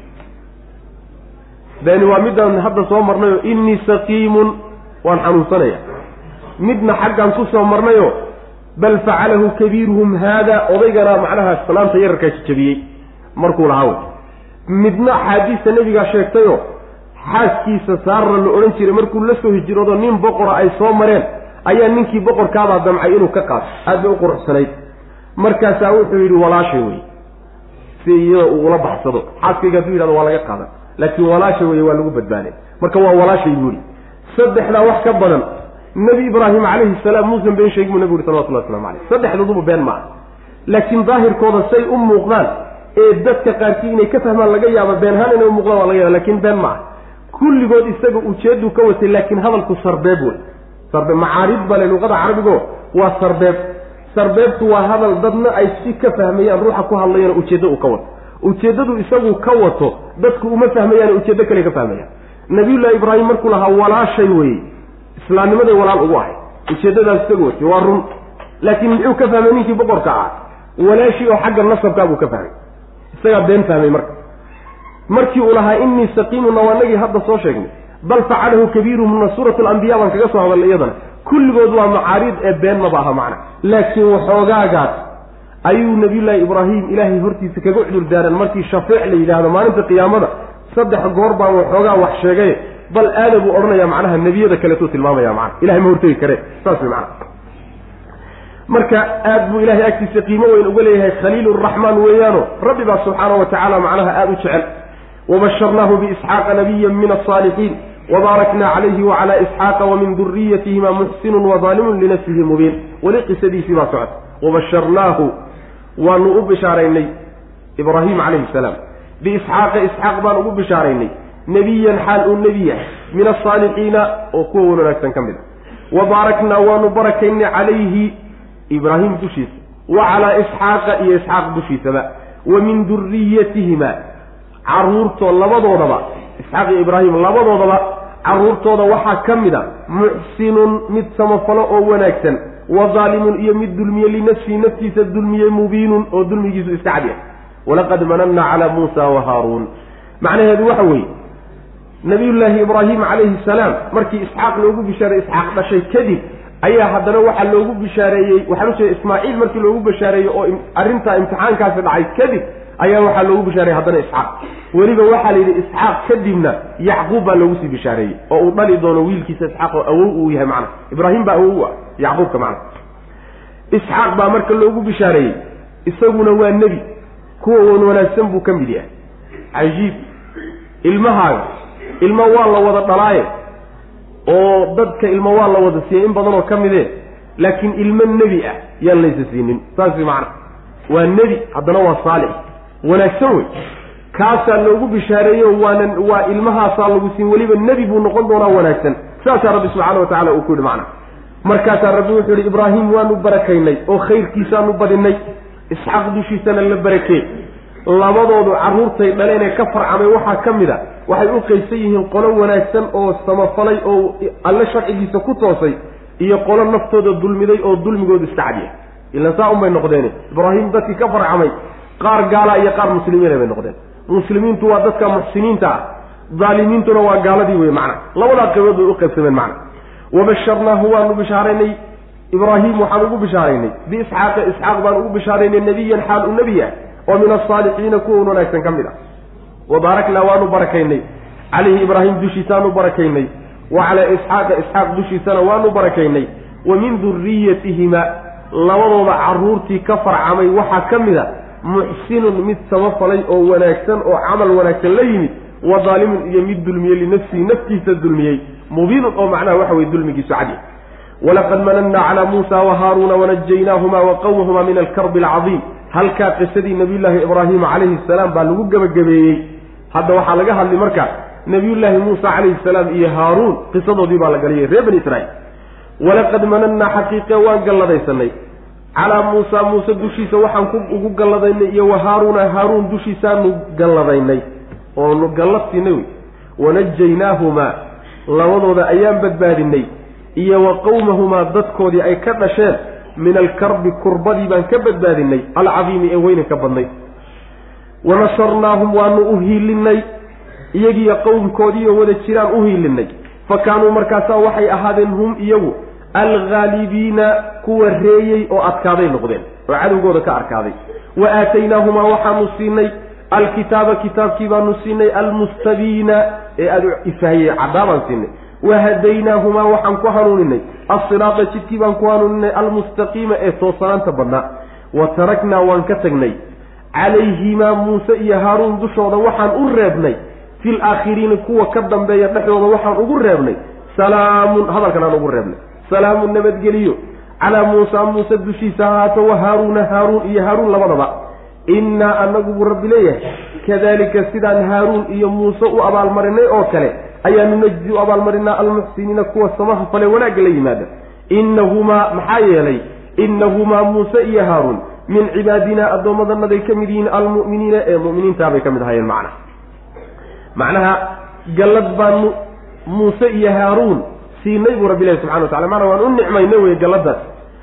[SPEAKER 1] beeni waa midaan hadda soo marnayo innii saqiimun waan xanuunsanaya midna xaggaan ku soo marnayo bal facalahu kabiiruhum haada odaygana macnaha salaanta yararkaa jajabiyey markuu lahaa wey midna axaadiista nebigaa sheegtayoo xaaskiisa saarra la odhan jiray markuu la soo hijroodo nin boqora ay soo mareen ayaa ninkii boqorkaabaa damcay inuu ka qaato aad bay u quruxsanayd markaasaa wuxuu yidhi walaashay wey si iyada ugula baxsado xaaskayga hadduu yidhahdo waa laga qaadan laakiin walaasha weye waa lagu badbaaday marka waa walaashay buuri saddexdaa wax ka badan nebi ibraahim calayhi salaam muusan been sheegin buu nebigu yuri salawatullahi waslamu calayh saddexdooduba been ma aha laakiin daahirkooda say u muuqdaan ee dadka qaarkii inay ka fahmaan laga yaaba been ahaan inay u muuqdaan waa laga yaaba lakiin been ma aha kulligood isaga ujeedduu ka watay laakiin hadalku sarbeeb wey sarbeeb macaarid bale luqada carabigo waa sarbeeb sarbeebtu waa hadal dadna ay si ka fahmayaan ruuxa ku hadlayana ujeeddo uu ka wato ujeeddadu isagu ka wato dadku uma fahmayaan ujeeddo kale ka fahmayaan nabiyullaahi ibraahim markuu lahaa walaashay weye islaamnimaday walaal ugu ahay ujeeddadaas isagu watay waa run laakiin muxuu ka fahmay ninkii boqorka ah walaashii oo xagga nasabkaa buu ka fahmay isagaa been fahmay marka markii uu lahaa innii saqiimunna waa nagii hadda soo sheegnay bal facalahu kabiiruhumna suuratu alambiya baan kaga soo hadalnay iyadana kulligood waa macaariid ee been maba aha macna laakiin waxoogaagaas ayuu nabiyullaahi ibraahim ilaahay hortiisa kaga cudur daaran markii shafeec la yidhaahdo maalinta qiyaamada saddex goor baan waxoogaa wax sheegay bal aada buu odhanayaa macnaha nebiyada kaleetuu tilmaamaya macna ilahay ma hortegi kare saas way macna marka aad buu ilaahay agtiisa qiimo weyn uga leeyahay khaliiluraxmaan weeyaano rabbi baa subxaanahu wa tacaala macnaha aada u jecel wabasharnaahu biisxaaqa nabiyan min alsaalixiin wabaaraknaa calayhi wacalaa isxaaqa wamin duriyatihima muxsinun wadaalimun linafsihi mubiin weli qisadiisii baa socota wabasharnaahu waanu u bishaaraynay ibraahim calayhi salaam biisxaaqa isxaaq baan ugu bishaaraynay nebiyan xaal uu nebi yahay min alsaalixiina oo kuwa wan wanaagsan ka mid a wabaaraknaa waanu barakaynay calayhi ibraahim dushiisa wa calaa isxaaqa iyo isxaaq dushiisaba wa min durriyatihima carruurtoo labadoodaba isxaaq iyo ibraahim labadoodaba carruurtooda waxaa ka mid a muxsinun mid samafalo oo wanaagsan wa daalimun iyo mid dulmiye linafsihi naftiisa dulmiye mubiinun oo dulmigiisu iska cad yahay walaqad mananna calaa muusa wa haaruun macnaheedu waxa weeye nabiyullaahi ibraahim calayhi salaam markii isxaaq loogu bishaareeyey isxaaq dhashay kadib ayaa haddana waxaa loogu bishaareeyey waxaan u jeeda ismaaciil markii loogu bishaareeyey oo arrintaa imtixaankaasi dhacay kadib ayaa waxaa loogu bishaareeyey haddana isxaaq weliba waxaa la yidhi isxaaq kadibna yacquub baa loogu sii bishaareeyey oo uu dhali doono wiilkiisa isxaaq oo awow uu yahay macna ibraahim baa awow u ah yacquubka macna isxaaq baa marka loogu bishaareeyey isaguna waa nebi kuwa wan wanaagsan buu ka mid yahay cajiib ilmahaaga ilmo waa la wada dhalaaye oo dadka ilmo waa la wada siiyey in badan oo ka midee laakiin ilmo nebi ah yaan laysa siinin saas macna waa nebi haddana waa saalix wanaagsan wey kaasaa loogu bishaareeyo waana waa ilmahaasaa lagu siin weliba nebi buu noqon doonaa wanaagsan saasaa rabbi subxaana wa tacala uu ku yidhi macna markaasaa rabbi wuxuu yidhi ibraahim waanu barakaynay oo khayrkiisaanu badinay isxaaq dushiisana la barakey labadoodu carruurtay dhaleen ee ka farcamay waxaa ka mid a waxay u qaybsan yihiin qolo wanaagsan oo samafalay oo alle sharcigiisa ku toosay iyo qolo naftooda dulmiday oo dulmigoodu iska cadyahay ilaan saa unbay noqdeen ibraahim dadkii ka farcamay qaar gaala iyo qaar muslimiina bay noqdeen muslimiintu waa dadka muxsiniinta ah daalimiintuna waa gaaladii wey macna labadaa qaybood bay u qaybsameen macna wabasharnaahu waanu bishaaraynay ibraahim waxaan ugu bishaaraynay biisxaaqa isxaaq baan ugu bishaaraynay nebiyan xaal u nebi ah oo min asaalixiina kuwa wanaagsan ka mid ah wabaaraknaa waanu barakaynay calayhi ibraahim dushiisaanu barakaynay wa calaa isxaaqa isxaaq dushiisana waanu barakaynay wa min duriyatihima labadooda carruurtii ka farcamay waxaa ka mid a muxsinun mid samafalay oo wanaagsan oo camal wanaagsan la yimid wa daalimun iyo mid dulmiyey linafsihi naftiisa dulmiyey mubiinun oo macnaha waxa weye dulmigiisu cadya walaqad manannaa calaa muusa wa haaruuna wanajaynaahuma wa qawmahuma min alkarbi alcadiim halkaa qisadii nabiyullaahi ibraahima calayhi salaam baa lagu gebagabeeyey hadda waxaa laga hadlay marka nabiyullaahi muusa calayhi salaam iyo haaruun qisadoodii baa la galiyay reer bani israa'iil walaqad manannaa xaqiiqe waan galladaysanay calaa muusa muuse dushiisa waxaan ku ugu galladaynay iyo wa haaruuna haaruun dushiisaanu galladaynay oonu gallad siinay wey wanajaynaahuma labadooda ayaan badbaadinay iyo wa qawmahumaa dadkoodii ay ka dhasheen min alkarbi kurbadii baan ka badbaadinay alcadiimi ee weynan ka badnay wanasarnaahum waanu u hiilinay iyagiiyo qowmkoodiiyo wada jiraan u hiilinay fa kaanuu markaasaa waxay ahaadeen hum iyagu alghaalibiina kuwa reeyey oo adkaaday noqdeen oo cadowgooda ka arkaaday wa aataynaahumaa waxaanu siinay alkitaaba kitaabkii baanu siinay almustabiina ee aada ifahiyey caddaabaan siinay wahadaynaahumaa waxaan ku hanuuninay alsiraada jidkii baan ku hanuuninay almustaqiima ee toosanaanta badnaa wa taraknaa waan ka tagnay calayhimaa muuse iyo haaruun dushooda waxaan u reebnay fil aakhiriina kuwa ka dambeeya dhexdooda waxaan ugu reebnay salaamun hadalkan aan ugu reebnay salaamun nabadgeliyo calaa muusa muuse dushiisa ahaato wa haaruuna haaruun iyo haaruun labadaba innaa anagu buu rabbi leeyahay kadalika sidaan haaruun iyo muuse u abaalmarinay oo kale ayaanu najzi u abaalmarinaa almuxsiniina kuwa samaha fale wanaagga la yimaada innahumaa maxaa yeelay innahumaa muuse iyo haaruun min cibaadinaa addoommadanaday ka mid yihiin almu'miniina ee mu'miniintaabay ka mid ahayeen macna macnaha gallad baanu muuse iyo haaruun siinay buu rabbi ilahi subxana wa tacala maanaa waan u nicmaynay wey galladaas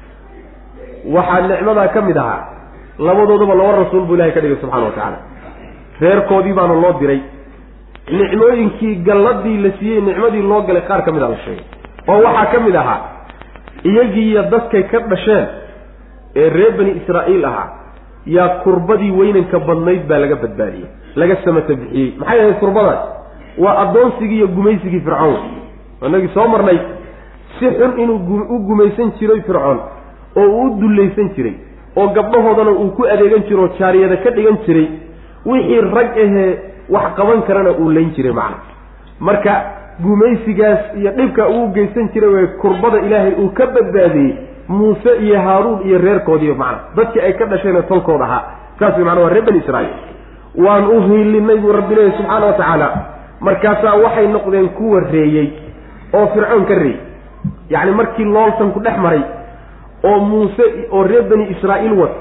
[SPEAKER 1] waxaa nicmadaa ka mid ahaa labadoodaba laba rasuul buu ilahay ka dhigay subxana wa tacaala reerkoodii baana loo diray nicmooyinkii galladii la siiyey nicmadii loo galay qaar ka mid a la sheegay oo waxaa ka mid ahaa iyagiiyo dadkay ka dhasheen ee reer bani israa'iil ahaa yaa kurbadii weynanka badnayd baa laga badbaadiyey laga samata bixiyey maxay ahayd kurbadaas waa addoonsigii iyo gumaysigii fircoon inagii soo marnay si xun inuu u gumaysan jiray fircoon oo uu u dullaysan jiray oo gabdhahoodana uu ku adeegan jiro oo jaariyada ka dhigan jiray wixii rag ahee wax qaban karana uu layn jiray macna marka gumaysigaas iyo dhibka uu geysan jiray way kurbada ilaahay uu ka badbaadiyey muuse iyo haaruun iyo reerkoodii macna dadkii ay ka dhasheen tolkood ahaa saas way macna waa reer bani israa'iil waan u hiilinay buu rabbi leeyahay subxaana wa tacaala markaasaa waxay noqdeen kuwa reeyey oo fircoon ka reeyey yacni markii loolsan ku dhex maray oo muuse oo reer bani israa'iil wad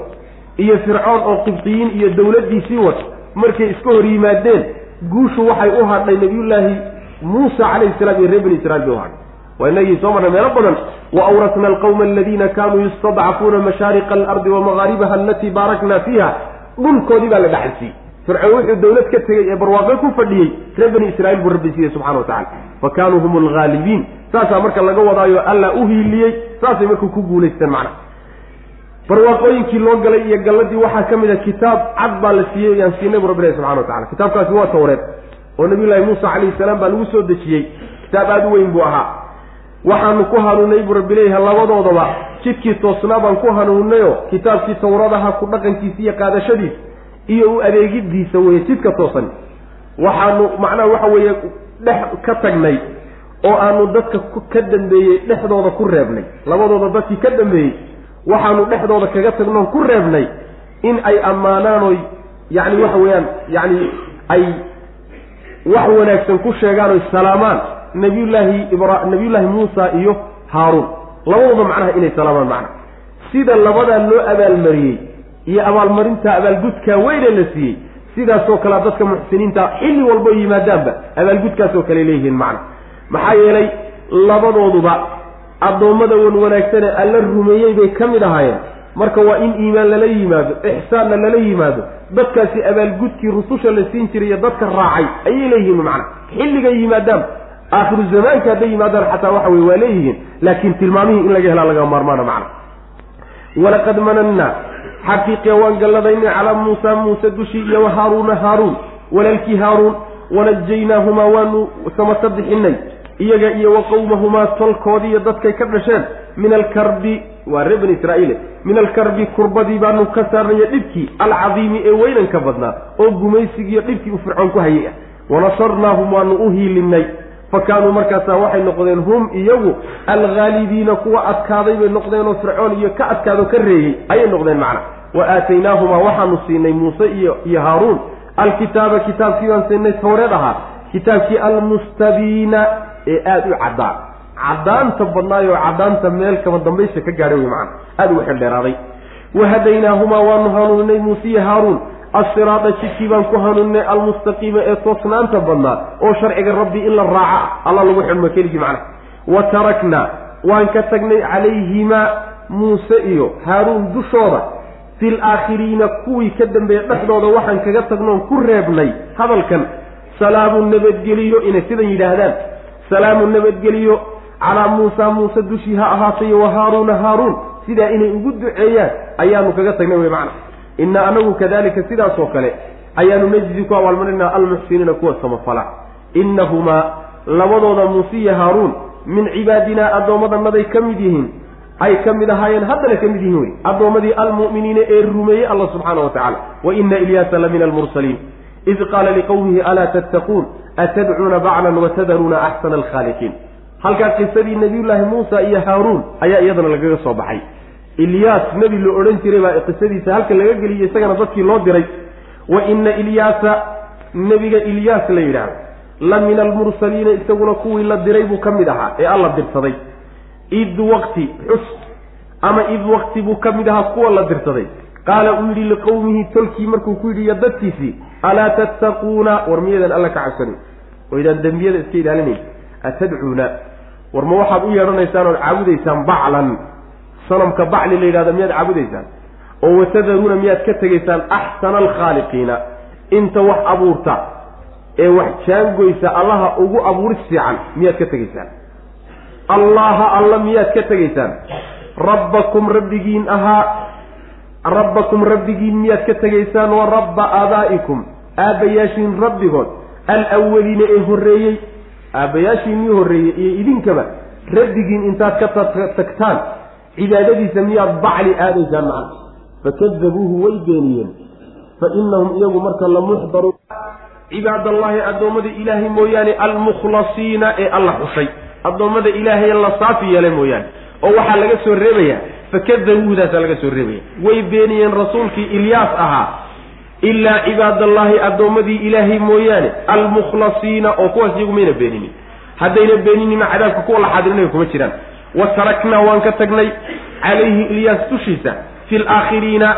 [SPEAKER 1] iyo fircoon oo qibtiyiin iyo dawladdiisii wato markay iska hor yimaadeen guushu waxay u hadhay nabiyullaahi muusa calayhi salaam iyo reer bani israa'iil bay u hadhay waa inagii soo marnay meelo badan wa awratna alqawma aladiina kaanuu yustadcafuuna mashaariqa alardi wa magaaribaha alatii baarakna fiiha dhulkoodii baa la dhaxalsiiyey fircoon wuxuu dawlad ka tegey ee barwaaqo ku fadhiyey reer bani israa'iil buu rabbi siiyey subxana wa tacala fa kaanuu hum alghaalibiin saasaa marka laga wadaayo alla u hiiliyey saasay markuu ku guulaysteen macna barwaaqooyinkii loo galay iyo galladii waxaa ka mid a kitaab cad baa la siiyey yaan siinay bu rabbi ilahi subxana wa tacala kitaabkaasi waa tawreed oo nabiyullaahi muusa calayhi salaam baa lagu soo dejiyey kitaab aada u weyn buu ahaa waxaanu ku hanuunnay buu rabbi leeyahay labadoodaba jidkii toosnaa baan ku hanuunnayoo kitaabkii tawradaha ku dhaqankiisa iyo qaadashadiisa iyo u adeegiddiisa weeye jidka toosan waxaanu macnaha waxa weeye dhex ka tagnay oo aanu dadka ka dambeeyey dhexdooda ku reebnay labadooda dadkii ka dambeeyey waxaanu dhexdooda kaga tagnoon ku reebnay in ay ammaanaan oy yacni waxa weeyaan yacni ay wax wanaagsan ku sheegaan oy salaamaan nabiyullaahi ibra nabiyullaahi muusa iyo haaruun labadooda macnaha inay salaamaan macna sida labadaa loo abaalmariyey iyo abaalmarinta abaalgudkaa weyne la siiyey sidaasoo kalea dadka muxsiniinta xilli walbo yimaadaanba abaalgudkaasoo kale leeyihiin macna maxaa yeelay labadooduba addoommada wan wanaagsanee alla rumeeyey bay ka mid ahaayeen marka waa in iimaan lala yimaado ixsaanna lala yimaado dadkaasi abaalgudkii rususha la siin jiray iyo dadka raacay ayay leeyihiin macna xilligay yimaadaan aakhiru zamaanka hadday yimaadaan xataa waxa weye waa leeyihiin laakiin tilmaamihii in laga helaa laga maarmaana macna walaqad manannaa xaqiiqiya waan galladaynay calaa muusa muuse dushii iyo wahaaruuna haaruun walaalkii haaruun wanajaynaahuma waanu samata bixinay iyaga iyo wa qawmahumaa tolkoodii iyo dadkay ka dhasheen min alkarbi waa reer bani israa'iile min alkarbi kurbadii baanu ka saarnaya dhibkii alcadiimi ee weynanka badnaa oo gumaysigiiyo dhibkii u fircoon ku hayay ah wanasarnaahum waanu u hiilinay fa kaanuu markaasaa waxay noqdeen hum iyagu alghaalibiina kuwa adkaaday bay noqdeen oo fircoon iyo ka adkaado ka reeyey ayay noqdeen macna wa aataynaahumaa waxaanu siinay muuse iyo iyo haaruun alkitaaba kitaabkii baan siinay tawreed ahaa kitaabkii almustabiina ee aada u caddaan caddaanta badnaayoo caddaanta meel kaba dambaysa ka gaadhay wey macana aada ugu xeldheeraaday wahadaynaahumaa waanu hanuuninay muuse iyo haaruun assiraada jidkii baan ku hanuuninay almustaqiima ee toosnaanta badnaa oo sharciga rabbi in la raaca alla lagu xidhmo keligii macnaha wa taraknaa waan ka tagnay calayhimaa muuse iyo haaruun dushooda fil aakhiriina kuwii ka dambeeya dhexdooda waxaan kaga tagnoon ku reebnay hadalkan salaamu nabadgeliyo inay sidan yidhaahdaan salaamu nabadgeliyo calaa muusa muuse dushii ha ahaatayo wa haaruuna haaruun sidaa inay ugu duceeyaan ayaanu kaga tagnay wey macna inna anagu kadalika sidaasoo kale ayaanu najzi ku abaalmarinaa almuxsiniina kuwa samafala innahumaa labadooda muuse iyo haaruun min cibaadinaa addoommadanaday ka mid yihiin ay ka mid ahaayeen haddana ka mid yihiin wey addoommadii almu'miniina ee rumeeyey allah subxaana wa tacaala wa ina ilyaasa la min almursaliin id qaala liqowmihi alaa tattaquun atadcuuna baclan watadaruuna axsana alkhaaliqiin halkaa qisadii nebiyullaahi muusa iyo haaruun ayaa iyadana lagaga soo baxay ilyaas nebi la odhan jiray baa qisadiisa halka laga geliyey isagana dadkii loo diray wa ina ilyaasa nebiga ilyaas la yidhaahdo la min almursaliina isaguna kuwii la diray buu ka mid ahaa ee alla dirsaday id waqti xus ama id waqti buu ka mid ahaa kuwa la dirsaday qaala uu yidhi liqowmihi tolkii markuu ku yidhi iyo dadkiisii alaa tattaquuna war miyadan alla ka cabsanin oo idaan dembiyada iska ilaalinayn atadcuuna war ma waxaad u yeedhanaysaan ood caabudaysaan baclan sanamka bacli la yidhahdo miyaad caabudaysaan oo watadaruuna miyaad ka tegaysaan axsana alkhaaliqiina inta wax abuurta ee wax jaangoysa allaha ugu abuuris fiican miyaad ka tegaysaan allaha alla miyaad ka tegaysaan rabbakum rabbigiin ahaa rabbakum rabbigiin miyaad ka tegaysaan wa rabba aabaa'ikum aabbayaashiin rabbigood alawaliina ee horreeyey aabbayaashiinii horreeyey iyo idinkaba rabbigiin intaad ka tagtaan cibaadadiisa miyaad bacli aadaysaan macna fakadabuuhu way beeniyeen fa innahum iyagu marka lamuxdaruun cibaadallaahi addoommada ilaahay mooyaane almukhlasiina ee alla xushay addoommada ilaahay la saafi yeelay mooyaane oo waxaa laga soo reebayaa fakadabuuhdaasaa laga soo reebaya way beeniyeen rasuulkii ilyaas ahaa ilaa cibaadallaahi addoommadii ilaahay mooyaane almukhlasiina oo kuwaas iyagu mayna beeninin haddayna beeninina cadaabka kuwa la xaadirinaya kuma jiraan wa taraknaa waan ka tagnay calayhi ilyaas dushiisa fi laakhiriina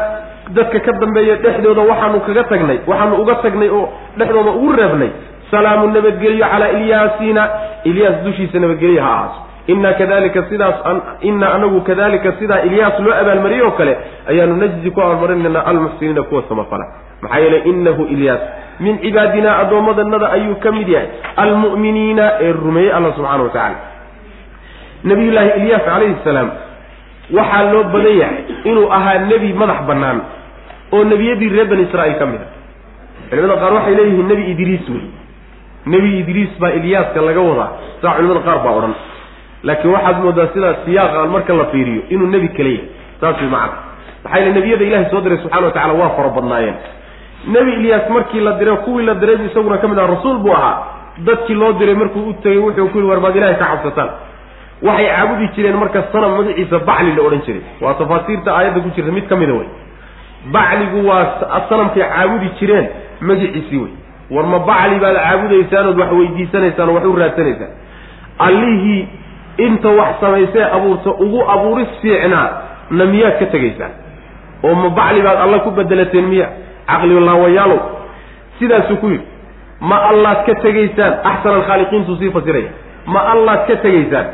[SPEAKER 1] dadka ka dambeeya dhexdooda waxaanu kaga tagnay waxaanu uga tagnay oo dhexdooda ugu reebnay salaamu nabadgelyo calaa ilyaasiina ilyaas dushiisa nabadgelyo ha ahaato inna kadalika sidaas inna anagu kadalika sidaa ilyaas loo abaalmariyey oo kale ayaanu najzi ku abaalmarinayna almuxsiniina kuwa samafala maxaa yeelay innahu ilyaas min cibaadina addoommadanada ayuu ka mid yahay almu'miniina ee rumeeyey alla subxaana wa tacaala nabiyullaahi ilyaas calayhi salaam waxaa loo badan yahay inuu ahaa nebi madax bannaan oo nebiyadii reer bani israa'iil ka mid a culimada qaar waxay leeyihiin nebi idriis wey nebi idriis baa ilyaaska laga wadaa saa culimada qaar baa odhan laakiin waxaad moodaa sidaa siyaaqa marka la fiiriyo inuu nebi kale yahay saas way macana maxaa yeele nebiyada ilaahay soo diray subxana wa tacala waa fara badnaayeen nebi ilyaas markii la diray kuwii la diray isaguna ka mid aha rasuul buu ahaa dadkii loo diray markuu u tegey wuxuu ku yihi war baad ilaahay ka cabsataan waxay caabudi jireen marka sanam magaciisa bacli la odhan jiray waa tafaasiirta aayadda ku jirta mid ka mida wey bacligu waa sanamkay caabudi jireen magaciisii wey war ma bacli baad caabudaysaan ood wax weydiisanaysaan oo wax u raadsanaysaan allihii inta wax samaysee abuurta ugu abuuris fiicnaa na miyaad ka tegaysaan oo ma bacli baad alla ku bedelateen miya caqlilaawayaalow sidaasuu ku yidhi ma allaad ka tegaysaan axsana alkhaaliqiintuu sii fasiraya ma allaad ka tegaysaan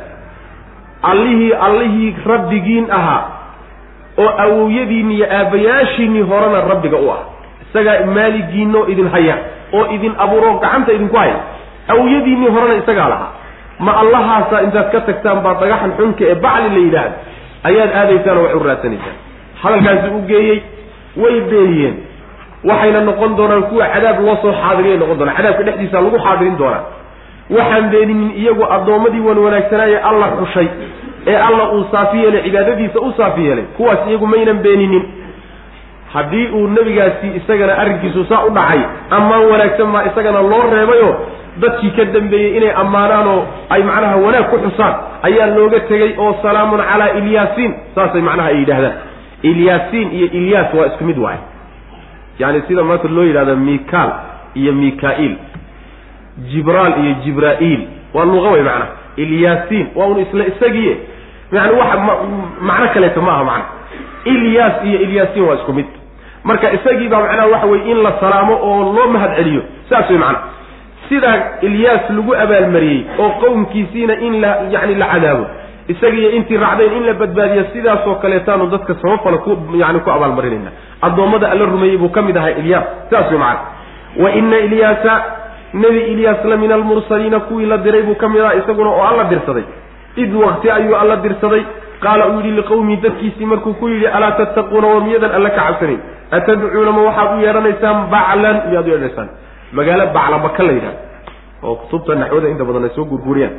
[SPEAKER 1] allihii allihii rabbigiin ahaa oo awowyadiinni iyo aabbayaashiinnii horena rabbiga u ah isagaa maaligiinoo idin haya oo idin abuuro gacanta idinku haya awowyadiinnii horena isagaa lahaa ma allahaasa intaad ka tagtaan baa dhagaxan xunka ee bacli la yidhaahdo ayaad aadaysaan oo wax u raadsanaysaan hadalkaasi u geeyey way beeniyeen waxayna noqon doonaan kuwa cadaab loo soo xaadiriyay noqon doonaan cadaabka dhexdiisa lagu xaadirin doonaa waxaan beeninin iyagu addoommadii wan wanaagsanaaye alla xushay ee alla uu saafi yeelay cibaadadiisa u saafi yeelay kuwaas iyagu maynan beeninin haddii uu nebigaasi isagana arrinkiisu saa u dhacay ammaan wanaagsan baa isagana loo reebayoo dadkii ka dambeeyey inay ammaanaan oo ay macnaha wanaag ku xusaan ayaa looga tegey oo salaamun calaa ilyaasiin saasay macnaha ay yidhaahdaan ilyaasiin iyo ilyaas waa isku mid waay yani sida maanta loo yidhahda mikaal iyo mika-iil jibraal iyo jibraa'iil waa luqa way macnaha ilyaasiin waa un isla isagiie yani waxa macno kaleeto ma aha macna ilyaas iyo ilyaasiin waa isku mid marka isagii baa macnaha waxa weye in la salaamo oo loo mahad celiyo saas way macnaha sidaa ilyaas lagu abaalmariyey oo qowmkiisiina in la yani la cadaabo isagiiyo intii raacdayn in la badbaadiyo sidaasoo kaleetaanu dadka samafala ku yani ku abaalmarinayna addoommada alla rumeeyey buu ka mid ahay ilyaas saas way macana wa ina ilyaasa nebi ilyaas la min almursaliina kuwii la diray buu ka mid ahaa isaguna oo alla dirsaday id waqti ayuu alla dirsaday qaala uu yidhi liqowmii dadkiisii markuu ku yidhi alaa tattaquuna wa miyadan alla ka cabsanayn atadcuuna ma waxaad u yeedhanaysaan baclan miyaad u yeedhanaysaan magaalo bacla maka la yidhahda oo kutubta naxwada inta badan ay soo gurguriyaan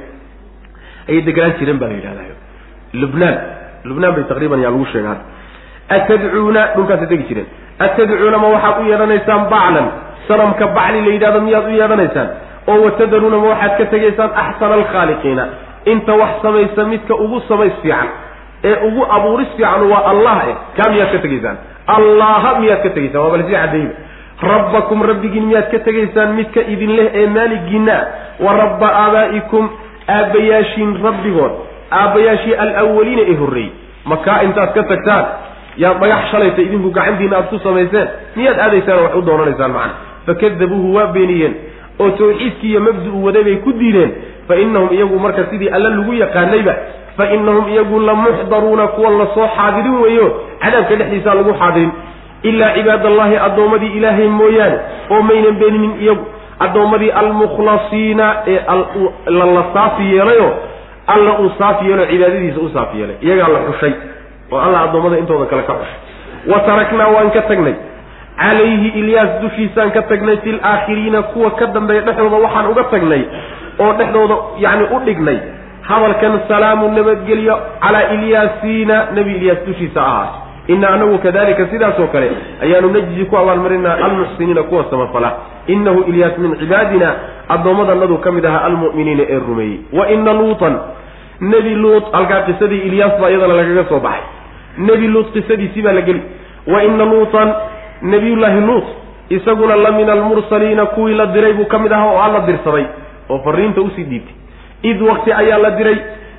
[SPEAKER 1] ayay deganaan jireen baa la yidhahdaa lubnaan lubnaan bay taqriiban yaa lagu sheegaa atadcuuna dhulkaasay degi jireen atadcuuna ma waxaad u yeedhanaysaan baclan sanamka bacli la yidhahdo miyaad u yeedhanaysaan oo watadaruuna ma waxaad ka tegaysaan axsana alkhaaliqiina inta wax samaysa midka ugu samays fiican ee ugu abuuris fiican waa allah eh kaa miyaad ka tegaysaan allaha miyaad ka tegaysaan waa balsii cadayba rabbakum rabbigiin miyaad ka tegaysaan midka idin leh ee maaligiina wa rabba aabaa'ikum aabbayaashiin rabbigood aabbayaashii alawaliina ee horreeyey makaa intaad ka tagtaan yaad dhagax shalayta idinku gacantiina aad ku samayseen miyaad aadaysaan oo wax u doonanaysaan macana fakadabuuhu waa beeniyeen oo tawxiidkii iyo mabdu-u waday bay ku diideen fa innahum iyagu marka sidii alla lagu yaqaanayba fa innahum iyagu la muxdaruuna kuwa lasoo xaadirin weeyo cadaabka dhexdiisaa lagu xaadirin ilaa cibaadallahi addoommadii ilaahay mooyaane oo maynan beeninin iyagu addoommadii almukhlasiina ee la saafi yeelayo alla uu saafi yeelo cibaadadiisa u saafi yeelay iyagaa la xushay oo alla addoommada intooda kale ka xushay wa taraknaa waan ka tagnay calayhi ilyaas dushiisaan ka tagnay fi laakhiriina kuwa ka dambeeya dhexdooda waxaan uga tagnay oo dhexdooda yani u dhignay hadalkan salaamu nabadgelyo calaa ilyaasiina nebi ilyaas dushiisa ahaa ina anagu kadalika sidaasoo kale ayaanu najzi ku abaalmarinaa almuxsiniina kuwa samafala inahu ilyaas min cibaadina addoommadanadu ka mid ahaa almu'miniina ee rumeeyey wa ina luutan nebi luut halkaa qisadii ilyaas baa iyadana lagaga soo baxay nebi luut qisadiisii baa la geli wa ina luutan nebiyullaahi luut isaguna la min almursaliina kuwii la diray buu ka mid ahaa oo alla dirsaday oo fariinta usii dhiibtay id waqti ayaa la diray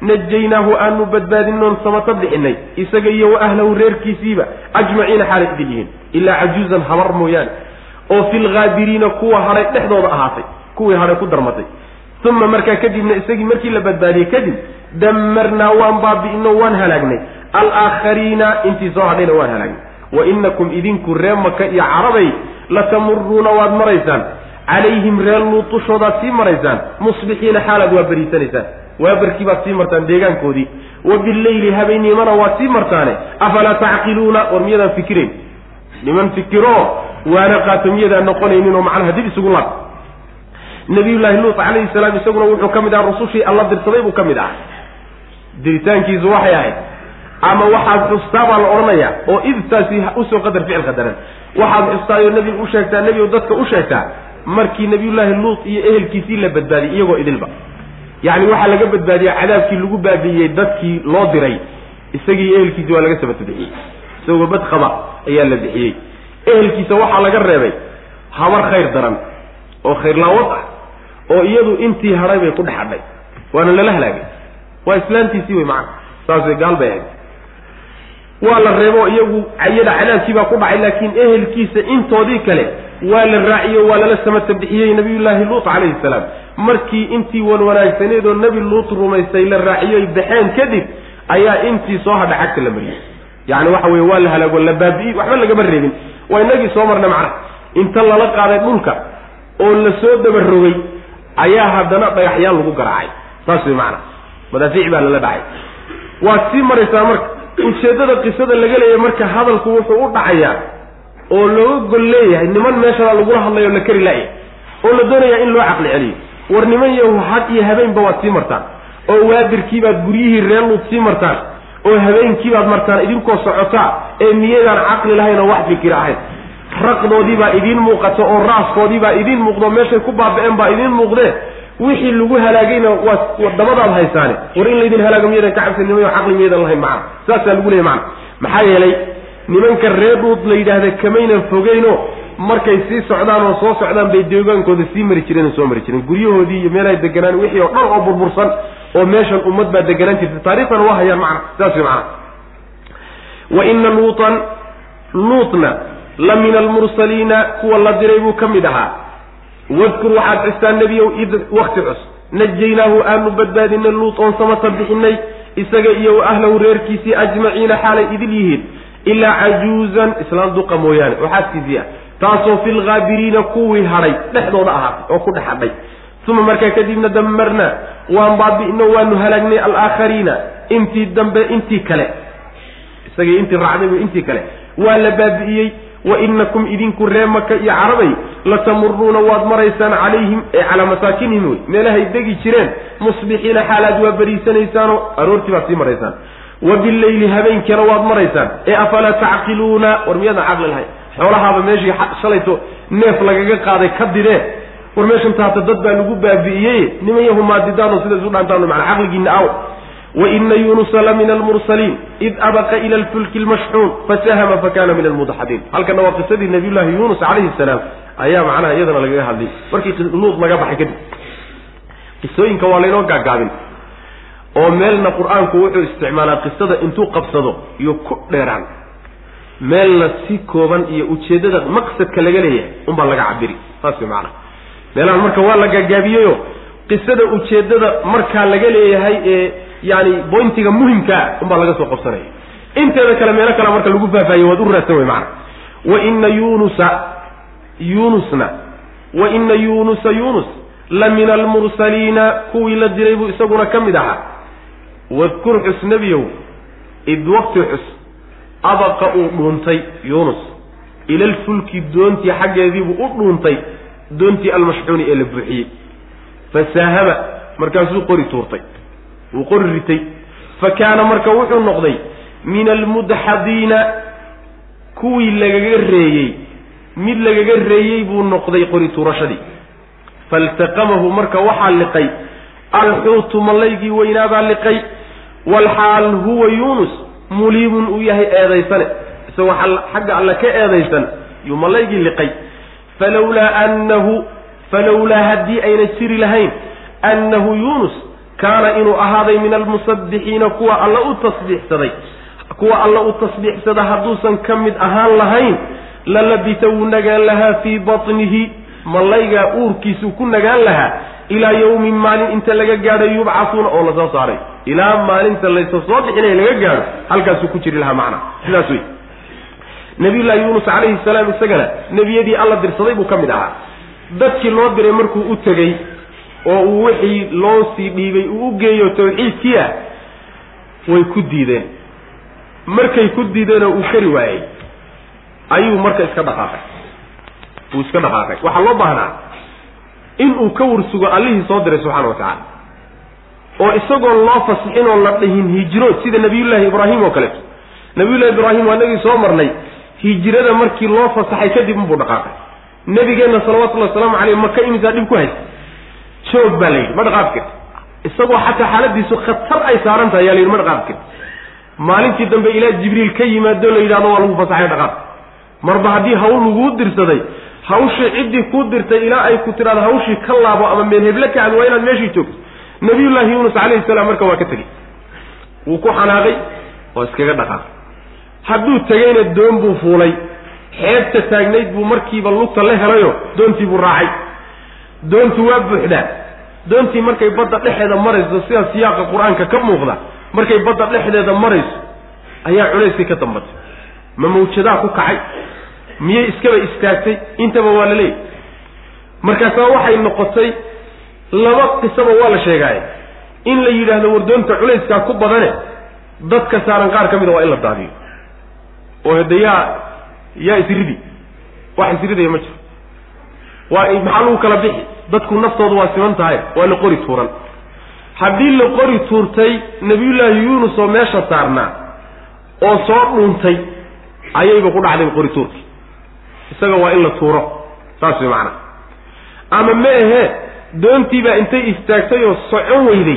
[SPEAKER 1] najaynaahu aanu badbaadinoon samata bixinay isaga iyo wa ahlahu reerkiisiiba ajmaciina xaalay idil yihiin ilaa cajuuzan habar mooyaane oo fi lghaabiriina kuwa hadhay dhexdooda ahaatay kuwii hadhay ku darmatay uma markaa kadibna isagii markii la badbaadiyey kadib damarnaa waan baabi'ino waan halaagnay alaakhariina intii soo hadhayna waan halaagnay wa inakum idinku reer maka iyo carabay latamuruuna waad maraysaan calayhim reer luut dushoodaad sii maraysaan musbixiina xaalaad waa beriisanaysaan waabarkii baad sii martaan deegaankoodii wa billayli habeennimana waad sii martaane afalaa tacqiluuna war miyadaan fikirayn niman fikiro waana qaato miyadaan noqonaynin oo macnaha dib isugu laab nabiyullaahi luut calayhi salaam isaguna wuxuu ka mid ahaa rusushii alla dirsaday buu ka mid ahaa diritaankiisu waxay ahayd ama waxaad xustaa baa la odhanayaa oo idtaasi usoo qadar ficil qadaran waxaad xustaayoo nebiga u sheegtaa nebigu dadka u sheegtaa markii nabiyullaahi luut iyo ehelkiisii la badbaadiyey iyagoo idilba yacni waxaa laga badbaadiyey cadaabkii lagu baabi'iyey dadkii loo diray isagii ehelkiisii waa laga sabata bixiyey isagoo bad qaba ayaa la bixiyey ehelkiisa waxaa laga reebay habar khayr daran oo khayrlaawad ah oo iyadu intii hadhay bay ku dhex hadhay waana lala halaagay waa islaantiisii wey macana saasay gaal bay ahayd waa la reebo iyagu ayada cadaabkii baa ku dhacay laakiin ehelkiisa intoodii kale waa la raaciyo waa lala samata bixiyey nabiyullaahi luut calayhi salaam markii intii wan wanaagsaneed oo nebi luut rumaystay la raaciyoy baxeen kadib ayaa intii soo hadha xagta la mariyey yacni waxa weye waa la halaago la baabi'iyey waxba lagama reebin waa inagii soo marna macnaha inta lala qaaday dhulka oo la soo dabarogay ayaa haddana dhagaxyaan lagu garaacay saas way macana madaafiic baa lala dhacay waad sii maraysaa marka ujeeddada qisada laga leeyahay marka hadalku wuxuu u dhacayaa oo looga gol leeyahay niman meeshana lagula hadlayo la kari laaya oo la doonayaa in loo caqli celiyo war niman yahu had iyo habeenba waad sii martaan oo waadirkiibaad guryihii reer luud sii martaan oo habeenkiibaad martaan idinkoo socotaa ee miyaydaan caqli lahayn oo wax fikir ahayn raqdoodii baa idiin muuqato oo raaskoodii baa idiin muuqdo meeshay ku baaba'een baa idiin muuqdee wixii lagu halaagayna waa dabadaad haysaane war in laydin halaago miyadan ka cabsanimay oo caqli miyadan lahayn macana saasaa lagu leeyahy macana maxaa yeelay nimanka reer luud la yidhaahda kamaynan fogeyno markay sii socdaan oo soo socdaan bay deegaankooda sii mari jireen oo soo mari jireen guryahoodii iyo meelahay deganaan wixii oo dhan oo burbursan oo meeshan ummad baa deganaan jirta taariikhdana waa hayaan macana saas way macana wa ina luutan luutna la min almursaliina kuwa la diray buu ka mid ahaa wadkur waxaad xustaan nebiyow id wakti cus najaynaahu aanu badbaadinay luut oon samata bixinay isaga iyo wa ahlahu reerkiisii ajmaciina xaalay idil yihiin ilaa cajuuzan islaan duqa mooyaane oo xaaskiisii ah taasoo fi lghaabiriina kuwii hadhay dhexdooda ahaatay oo ku dhex hadhay uma markaa kadibna damarna waan baabi'no waanu halaagnay alaakhariina intii dambe intii kale isagii intii raacday intii kale waa la baabi'iyey wa inakum idinku reer maka iyo carabay latamuruuna waad maraysaan calayhim ee calaa masaakinihim wey meelahay degi jireen musbixiina xaalaad waa beriisanaysaanoo aroortii baad sii maraysaan wa billayli habeenkiina waad maraysaan ee afalaa tacqiluuna war miyadaan caqli lahayn xoolahaaba meeshii shalayto neef lagaga qaaday ka didee war meeshan taata dad baa lagu baabi'iyey niman yahu maadidaano sidaas u dhaantaan macana caqligiina aw waina yunusa la min almursaliin id abaqa ila alfulki almashxuun fasahama fakana min almudxadiin halkana waa qisadii nabiyullaahi yuunus calayhi salaam ayaa macnaha iyadana lagaga hadlay markii luud laga baxay kadib qisooyinka waa laynoo gaagaabin oo meelna qur-aanku wuxuu isticmaalaa qisada intuu qabsado iyo ku dheeraan meelna si kooban iyo ujeeddada maqsadka laga leeyahay unbaa laga cabiri saas way macnaha meelahan marka waa la gaagaabiyeyo qisada ujeeddada markaa laga leeyahay ee yani bointiga muhimkaa unbaa laga soo qabsanaya inteeda kale meelo kale marka lagu faahfaahiye waad u raadsan wey macana waina yunusa yunusna waina yunusa yunus la min almursaliina kuwii la diray buu isaguna ka mid ahaa wadkur xus nebiyow id waqti xus abaqa uu dhuuntay yunus ila alfulki doontii xaggeediibuu u dhuuntay doontii almashxuuni ee la buuxiyey fasaahama markaasuu qori tuurtay wuu qori ritay fa kaana marka wuxuu noqday min almudxadiina kuwii lagaga reeyey mid lagaga reeyey buu noqday qori tuurashadii faltaqamahu marka waxaa liqay alxuutu mallaygii weynaabaa liqay walxaal huwa yuunus muliibun uu yahay eedaysane isagoo xagga alle ka eedaysan yuu mallaygii liqay falawlaa annahu falawlaa haddii ayna jiri lahayn annahu yuunus kaana inuu ahaaday min almusabbixiina kuwa alla u tasbiixsaday kuwa alla u tasbiixsada hadduusan ka mid ahaan lahayn lalabita wuu nagaan lahaa fii batnihi malaygaa uurkiisuu ku nagaan lahaa ilaa yawmin maalin inta laga gaadho yubcasuuna oo lasoo saaray ilaa maalinta laysa soo bixinaya laga gaadho halkaasuu ku jiri lahaa macna sidaas wey nabiyullaahi yuunus calayhi salaam isagana nebiyadii alla dirsaday buu ka mid ahaa dadkii loo diray markuu u tegey oo uu wixii loo sii dhiibay uu u geeyo tawxiidkii ah way ku diideen markay ku diideen oo uu kari waayey ayuu marka iska dhaqaaqay uu iska dhaqaaqay waxaa loo baahnaa inuu ka warsugo allihii soo diray subxaana wa tacaala oo isagoon loo fasixin oo la dhihin hijiro sida nabiyullaahi ibraahim oo kaleeto nabiyullahi ibraahim waa nagii soo marnay hijirada markii loo fasaxay kadib unbuu dhaqaaqay nabigeenna salawatullahi wasalaamu caleyh maka imisaa dhib ku haysta joog baa la yidhi ma dhaqaaqi karti isagoo xataa xaaladiisu khatar ay saaran tahay yaa la yidhi ma dhaqaaqi karti maalintii dambe ilaa jibriil ka yimaado la yidhahdo waa lagu fasaxay dhaqaaq marba haddii hawl laguu dirsaday hawshii ciddii kuu dirtay ilaa ay ku tidhahdo hawshii ka laabo ama meel heble kacad waa inaad meeshii joogto nabiyullaahi yuunus calayhi salaam marka waa ka tegey wuu ku xanaaqay oo iskaga dhaqaaqay hadduu tegeyna doon buu fuulay xeebta taagnayd buu markiiba lugta la helayo doontii buu raacay doontu waa buuxdaa doontii markay badda dhexeeda marayso sida siyaaqa qur-aanka ka muuqda markay badda dhexdeeda marayso ayaa culayskii ka dambatay ma mawjadaa ku kacay miyay iskaba istaagtay intaba waa la leeyahy markaasaa waxay noqotay laba qisaba waa la sheegaaye in la yidhaahdo wardoonta culayskaa ku badane dadka saaran qaar ka mida waa in la daadiyo oo hadda yaa yaa isridi wax isridaya ma jiro waa maxaa lagu kala bixi dadku naftooda waa siman tahay waa la qori tuuran haddii la qori tuurtay nabiyullaahi yuunus oo meesha saarnaa oo soo dhuuntay ayayba ku dhacday qori tuurki isaga waa in la tuuro saas way macana ama ma ahee doontiibaa intay istaagtay oo socon weyday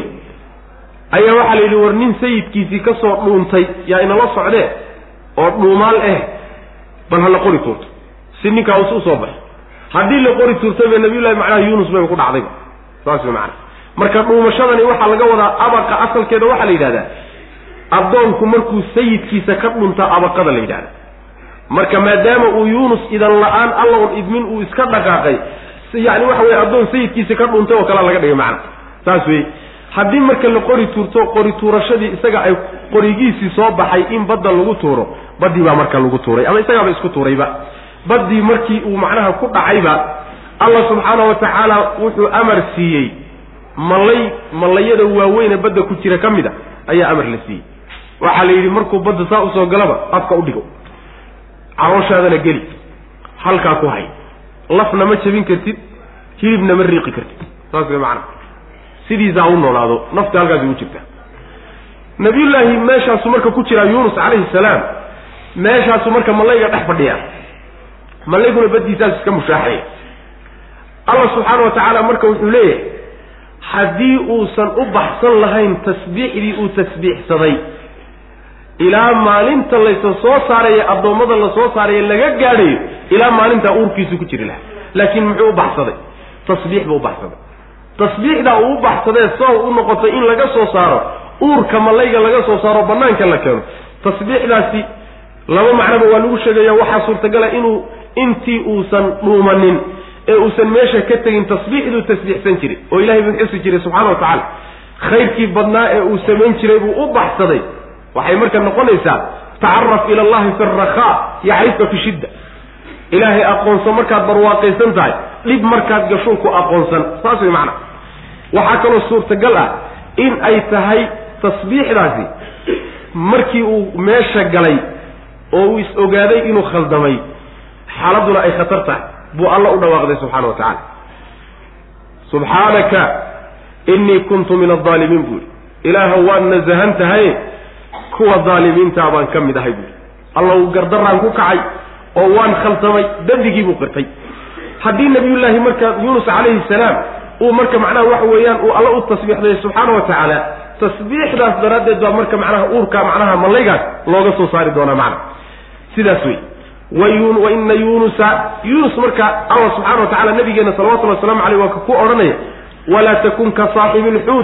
[SPEAKER 1] ayaa waxaa la yidhi war nin sayidkiisii ka soo dhuuntay yaa inala socdee oo dhuumaal ah bal ha la qori tuurto si ninkaa us u soo baxay haddii la qori tuurtayba nabiyullahi macnaha yuunus bayba ku dhacdayba saas way macana marka dhuumashadani waxaa laga wadaa abaqa asalkeeda waxaa la yidhahdaa addoonku markuu sayidkiisa ka dhunta abaqada la yidhahda marka maadaama uu yuunus idan la-aan alla un idmin uu iska dhaqaaqay yani waxa weye addoon sayidkiisa ka dhuntay oo kalea laga dhigay macna saas wey haddii marka la qori tuurto qori tuurashadii isaga ay qorigiisii soo baxay in badda lagu tuuro baddii baa marka lagu tuuray ama isagaaba isku tuurayba baddii markii uu macnaha ku dhacayba allah subxaana wa tacaala wuxuu amar siiyey malay malayada waaweyne badda ku jira ka mid a ayaa amar la siiyey waxaa la yidhi markuu badda saa usoo galaba afka u dhigo calooshaadana geli halkaa ku hay lafna ma jabin kartid hilibna ma riiqi kartid saas way macana sidiisaa u noolaado nafta halkaasi u jirta nabiyullaahi meeshaasu marka ku jiraa yuunus calayhi salaam meeshaasu marka malayga dhex fadhiya malayguna baddiisaas iska mushaaxaya allah subxaana wa tacaala marka wuxuu leeyahay haddii uusan u baxsan lahayn tasbiixdii uu tasbiixsaday ilaa maalinta laysa soo saaraya addoommada la soo saaraya laga gaadhayo ilaa maalintaa uurkiisu ku jiri lahaa laakiin muxuu u baxsaday tasbiix buu u baxsaday tasbiixdaa uu u baxsadee soo u noqotay in laga soo saaro uurka malayga laga soo saaro bannaanka la keeno tasbiixdaasi laba macnoba waa lagu sheegaya waxaa suurtagala inuu intii uusan dhuumanin ee uusan meesha ka tegin tasbiixduu tasbiixsan jiray oo ilahay buu xusi jiray subxaana wa tacaala khayrkii badnaa ee uu samayn jiray buu u baxsaday waxay marka noqonaysaa tacaraf ila allahi fi alrakhaa yacrifka fi shidda ilaahay aqoonsan markaad barwaaqaysan tahay dhib markaad gasho ku aqoonsan saas way macna waxaa kaloo suurtagal ah in ay tahay tasbiixdaasi markii uu meesha galay oo uu is ogaaday inuu khaldamay xaaladuna ay khatar tahay buu alla u dhawaaqday subxaana wa tacaala subxaanaka innii kuntu min aldaalimiin buu yidhi ilaaha waad nasahan tahay kuwa daalimiintaa baan ka mid ahay buui alla uu gardaraan ku kacay oo waan khaldamay dembigii buu qirtay haddii nabiyullaahi marka yuunus calayhi salaam uu marka macnaha waxa weeyaan uu alla u tasbiixday subxaana wa tacaala tasbiixdaas daraaddeed baa marka macnaha uurka macnaha malaygaas looga soo saari doonaa macna sidaas wey wa ina yuunusa yuunus marka allah subxaana wa tacala nabigeena salawatullahi waslamu caleyh waa ku odhanaya walaa takun ka saaxibi lxuuti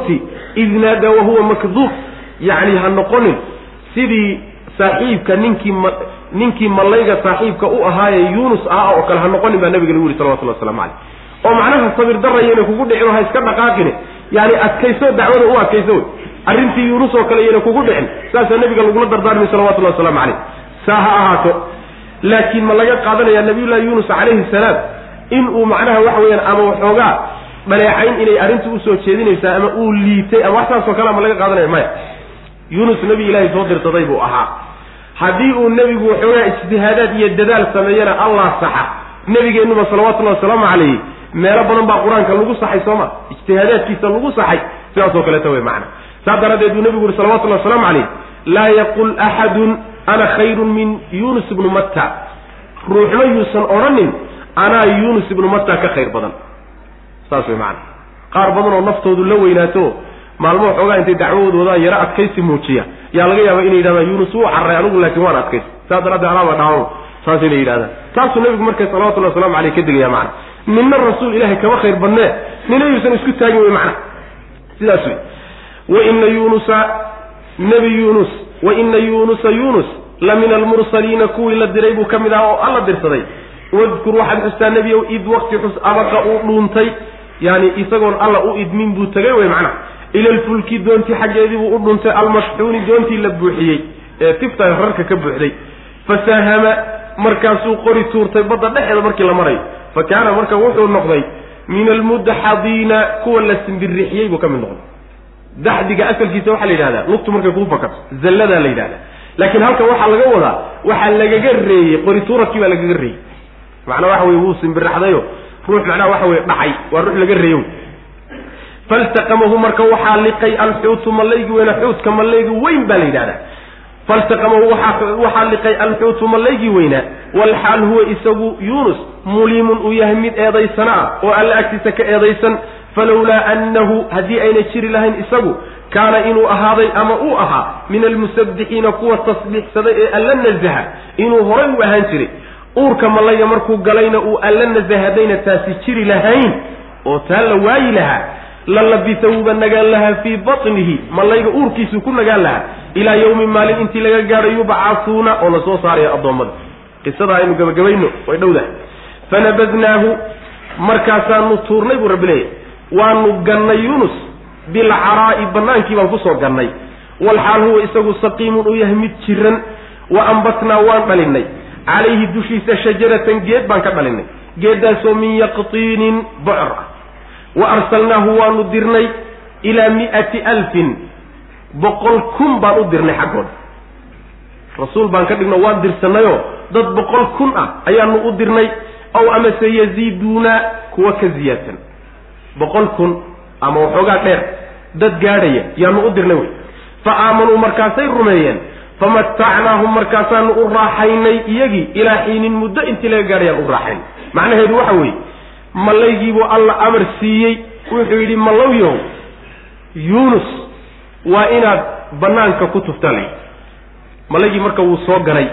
[SPEAKER 1] id naada wahuwa makduub yacni ha noqonin sidii saaxiibka ninkii ma ninkii malayga saaxiibka u ahaaye yuunus ah oo kale ha noqonin baa nabiga lagu yidhi salawatullahi waslamu caleyh oo macnaha sabir daraya inay kugu dhicin oo ha iska dhaqaaqine yani adkayso dacwada u adkayso wey arrintii yuunus oo kale iyana kugu dhicin saasaa nabiga lagula dardaarmay salawatullahi waslamu caleyh saa ha ahaato laakiin ma laga qaadanayaa nabiyullahi yuunus calayhi salaam in uu macnaha waxa weeyaan ama waxoogaa dhaleecayn inay arrintu usoo jeedinaysaa ama uu liitay ama wax saasoo kale ma laga qaadanaya maya yuunus nebi ilaahay soo dirsaday buu ahaa haddii uu nebigu waxoogaa ijtihaadaad iyo dadaal sameeyana allah saxa nebigeennuba salawatullahi wasalaamu calayhi meelo badan baa qur-aanka lagu saxay sooma ijtihaadaadkiisa lagu saxay sidaasoo kaleeta wey macna saas daraaddeed buu nebigu yuri salawatullahi wasalaamu calayh laa yaqul axadun ana khayrun min yuunus ibnu matta ruuxna yuusan odhanin anaa yuunus ibnu matta ka khayr badan saas way macana qaar badan oo naftoodu la weynaato maalmo waxoogaa intay dacwadooda wadaan yaro adkaysi muujiya yaa laga yaaba inay yidhahdaan yuunus wuu carray anigu laakiin waan adkaysi saas daraaddeed anaaba dhaawano saas inay yidhahdaan taasuu nebigu marka salawatullahi waslamu caleyh ka degaya macana ninna rasuul ilaahay kama khayr badnee nina yuusan isku taagin wey macna sidaas wey waina yuunusa nebi yuunus waina yuunusa yuunus la min almursaliina kuwii la diray buu ka mid aha oo alla dirsaday wadkur waxaad xustaa nebiyow id waqti xus abaqa uu dhuuntay yani isagoon alla u idmin buu tegay wey macnaha ila alfulki doontii xaggeedii buu u dhuuntay almashxuuni doontii la buuxiyey ee tifta rarka ka buuxday fasaahama markaasuu qori tuurtay badda dhexeeda markii la marayo fa kaana marka wuxuu noqday min almudxadiina kuwa la simbirixiyey buu ka mid noqday daxdiga asalkiisa waxaa la yidhahdaa lugtu markay kuu fakato zalladaa la yidhahdaa laakiin halkan waxaa laga wadaa waxaa lagaga reeyey qori tuuradkii baa lagaga reeyey macnaa waxa weye wuu simbiraxdayo ruux macnaha waxa weye dhacay waa ruux laga reeyo faltaqamahu marka waxaa liqay alxuutu malaygi weyna xuutka malaygi weyn baa la yidhahdaa faltaqamahu waxaa waxaa liqay alxuutu malaygii weynaa walxaal huwa isagu yuunus muliimun uu yahay mid eedaysana ah oo alla agtiisa ka eedaysan falowlaa annahu haddii ayna jiri lahayn isagu kaana inuu ahaaday ama uu ahaa min almusabbixiina kuwa tasbiixsaday ee alla nazaha inuu horay u ahaan jiray uurka malayga markuu galayna uu alla nazaha haddayna taasi jiri lahayn oo taa la waayi lahaa la labisa wuuba nagaan lahaa fii batnihi malayga uurkiisuu ku nagaan lahaa ilaa yawmi maalin intii laga gaadhay yubcahuuna oo la soo saarayo addoommada qisada aynu gabagabayno way dhowdahay fanabadnaahu markaasaanu tuurnay buu rabbi leeyahy waanu gannay yuunus bilcaraa'i bannaankii baan kusoo gannay walxaal huwa isagu saqiimun uu yahay mid jiran wa ambatnaa waan dhalinay calayhi dushiisa shajaratan geed baan ka dhalinay geeddaasoo min yaqtiinin bocor ah wa arsalnaahu waanu dirnay ilaa mi'ati alfin boqol kun baan u dirnay xaggooda rasuul baan ka dhigno waan dirsanayoo dad boqol kun ah ayaanu u dirnay aw amase yaziiduuna kuwa ka ziyaadsan boqol kun ama waxoogaa dheer dad gaadhaya yaanu u dirnay wey fa aamanuu markaasay rumeeyeen famatacnaahum markaasaanu u raaxaynay iyagii ilaa xiinin muddo intii laga gaadhayaan u raaxayn macnaheedu waxa weeye malaygiibuu alla amar siiyey wuxuu yidhi malowyow yuunus waa inaad bannaanka ku tuftaan layidhi malaygii marka wuu soo galay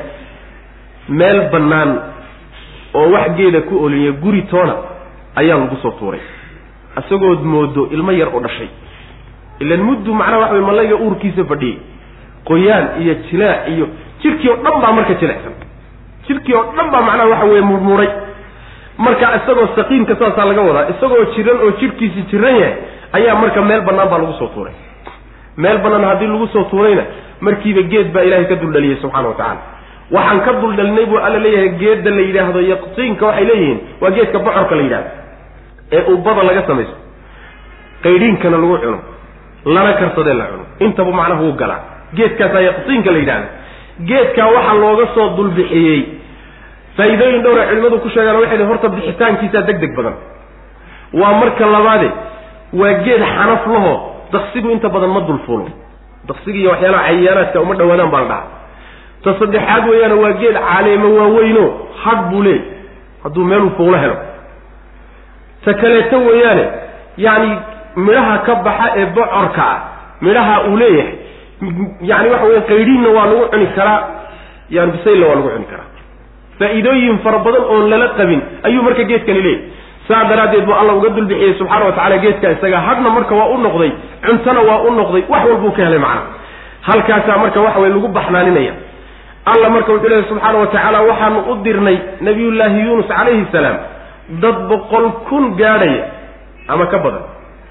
[SPEAKER 1] meel bannaan oo wax geeda ku oliya guri toona ayaa lagu soo tuuray isagood moodo ilmo yar oo dhashay ilan muddu macnaha waxa way malayga uurkiisa fadhiyey qoyaan iyo jilaac iyo jirkii oo dhan baa marka jilecsan jirkii oo dhan baa macnaha waxa weeye murmuray marka isagoo saqiimka saasaa laga wadaa isagoo jiran oo jirkiisi jiran yahay ayaa marka meel bannaan baa lagu soo tuuray meel bannaan haddii lagu soo tuurayna markiiba geed baa ilaahay ka duldhaliyey subxaana wa tacaala waxaan ka duldhalinay buu alla leeyahay geedda la yidhaahdo yaqtiinka waxay leeyihiin waa geedka bocorka la yidhahdo ee ubbada laga samayso qaydhiinkana lagu cuno lana karsadee la cuno intaba macnaha wuu galaa geedkaasaa yaqtiinka la yidhahda geedkaa waxaa looga soo dulbixiyey faa'iidooyin dhowra culimadu ku sheegaan waxay leeyihin horta bixitaankiisaa deg deg badan waa marka labaade waa geed xanaf laho daqsigu inta badan ma dulfuulo daqsiga iyo waxyaalaha cayaanaadka uma dhawaadaan baa la dhaha ta saddexaad weeyaana waa geed caleemo waaweyno hadh buu leey hadduu meeluu fuulo helo ta kaleeto weeyaane yacni midhaha ka baxa ee bocorka ah midhaha uu leeyahay yacni waxa weya qaydhiinna waa lagu cuni karaa yani bisaylna waa lagu cuni karaa faa'iidooyin fara badan oon lala qabin ayuu marka geedkani leeyahy saadaradeed buu alla uga dulbixiyay subxaanahu wa ta'ala geedka isaga hadna marka waa u noqday cuntana waa u noqday wax walba ka helay macna halkaas marka wax way lagu baxnaaninaya alla marka wuxuu leeyahay subxaanahu wa ta'ala waxaan u dirnay nabiyullaahi yuunus calayhi salaam dad boqol kun gaadhaya ama ka badan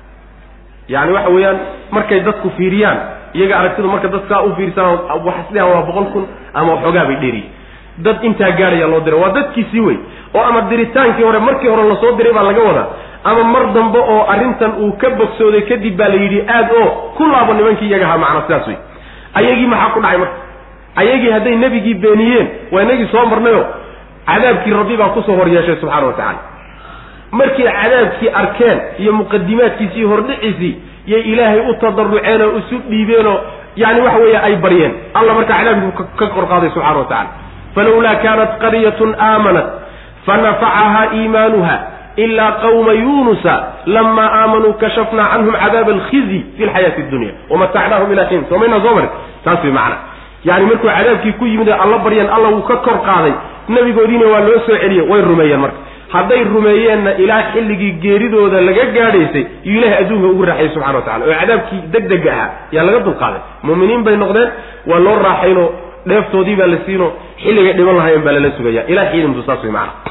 [SPEAKER 1] yani waxa weeyaan markay dadku fiiriyaan iyaga aragtidu marka dadka u fiirsan waxa sidaan waa boqol kun ama waxoogaa bay dheeri dad inta gaaraya loo diray waa dadkiisii way oo ama diritaankii hore markii hore la soo diray baa laga wadaa ama mar dambe oo arrintan uu ka bogsooday kadib baa la yidhi aad oo ku laabo nimankii iyaga ha macna sidaas way ayagii maxaa ku dhacay marka ayagii hadday nabigii beeniyeen waa inagii soo marnayo cadaabkii rabbi baa ku soo hor yeeshay subxaanahu wa ta'ala markii cadaabkii arkeen iyo muqaddimaadkiisii hordhiciisii yay ilaahay u tadarruceen oo isu dhiibeen oo yani waxa weeye ay baryeen alla marka cadaabkii ka kor qaaday subxaanahu wa ta'ala falawlaa kaanat qaryatun aamanat fanafacaha iimaanuha ilaa qawma yuunusa lama aamanuu kashafnaa canhum cadaaba alkhizyi fi lxayaati addunya wamatacnaahum ilaa xiin somayna soo mari taas way macna yani markuu cadaabkii ku yimid alla baryeen alla wuu ka kor qaaday nabigoodiina waa loo soo celiyey way rumeeyeen marka hadday rumeeyeenna ilaa xilligii geeridooda laga gaadhaysay iyo ilaahay adduunka ugu raaxayay subxana wa tacala oo cadaabkii degdega ahaa yaa laga dulqaaday mu'miniin bay noqdeen waa loo raaxayno dheeftoodii baa la siino xilligay dhiban lahaayeen baa lala sugaya ilaa xiidintu saas way macna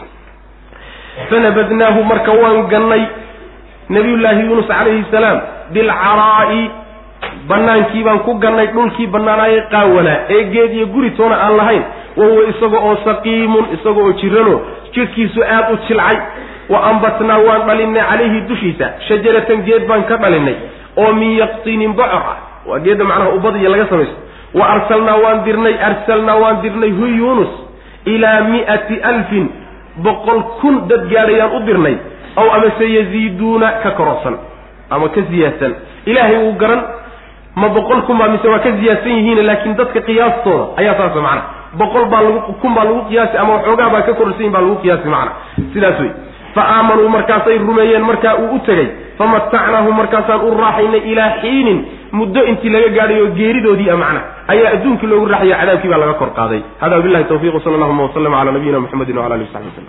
[SPEAKER 1] fanabadnaahu marka waan gannay nabiyullaahi yuunus calayhi salaam bilcaraa'i bannaankii baan ku gannay dhulkii bannaanaayay qaawanaa ee geed iyo guri toona aan lahayn wahuwa isaga oo saqiimun isaga oo jirano jidhkiisu aad u jilcay wa ambatnaa waan dhalinay calayhi dushiisa shajaratan geed baan ka dhalinay oo min yaqtinin bocor ah waa geedda macnaha ubad iyo laga samaysto wa arsalnaa waan dirnay arsalnaa waan dirnay hu yuunus ilaa mi'ati alfin boqol kun dad gaadhayaan u dirnay aw amase yaziiduuna ka kororsan ama ka ziyaadsan ilaahay uu garan ma boqol kun baa mise waa ka ziyaadsan yihiin laakiin dadka qiyaastooda ayaa saas macna boqol baa lagu kun baa lagu qiyaasi ama waxoogaa baa ka kororsan yihiin baa lagu qiyaasi macna sidaas wey fa aamanuu markaasay rumeeyeen markaa uu u tegey famatacnaahum markaasaan u raaxaynay ilaa xiinin muddo intii laga gaadhayo geeridoodii a macna ayaa adduunkii loogu raaxaya cadaabkii baa laga kor qaaday hada billahi tawfiiq sala allahuma wasallam calaa nabiyina muxamedin wala alihi wasaxbi wasallam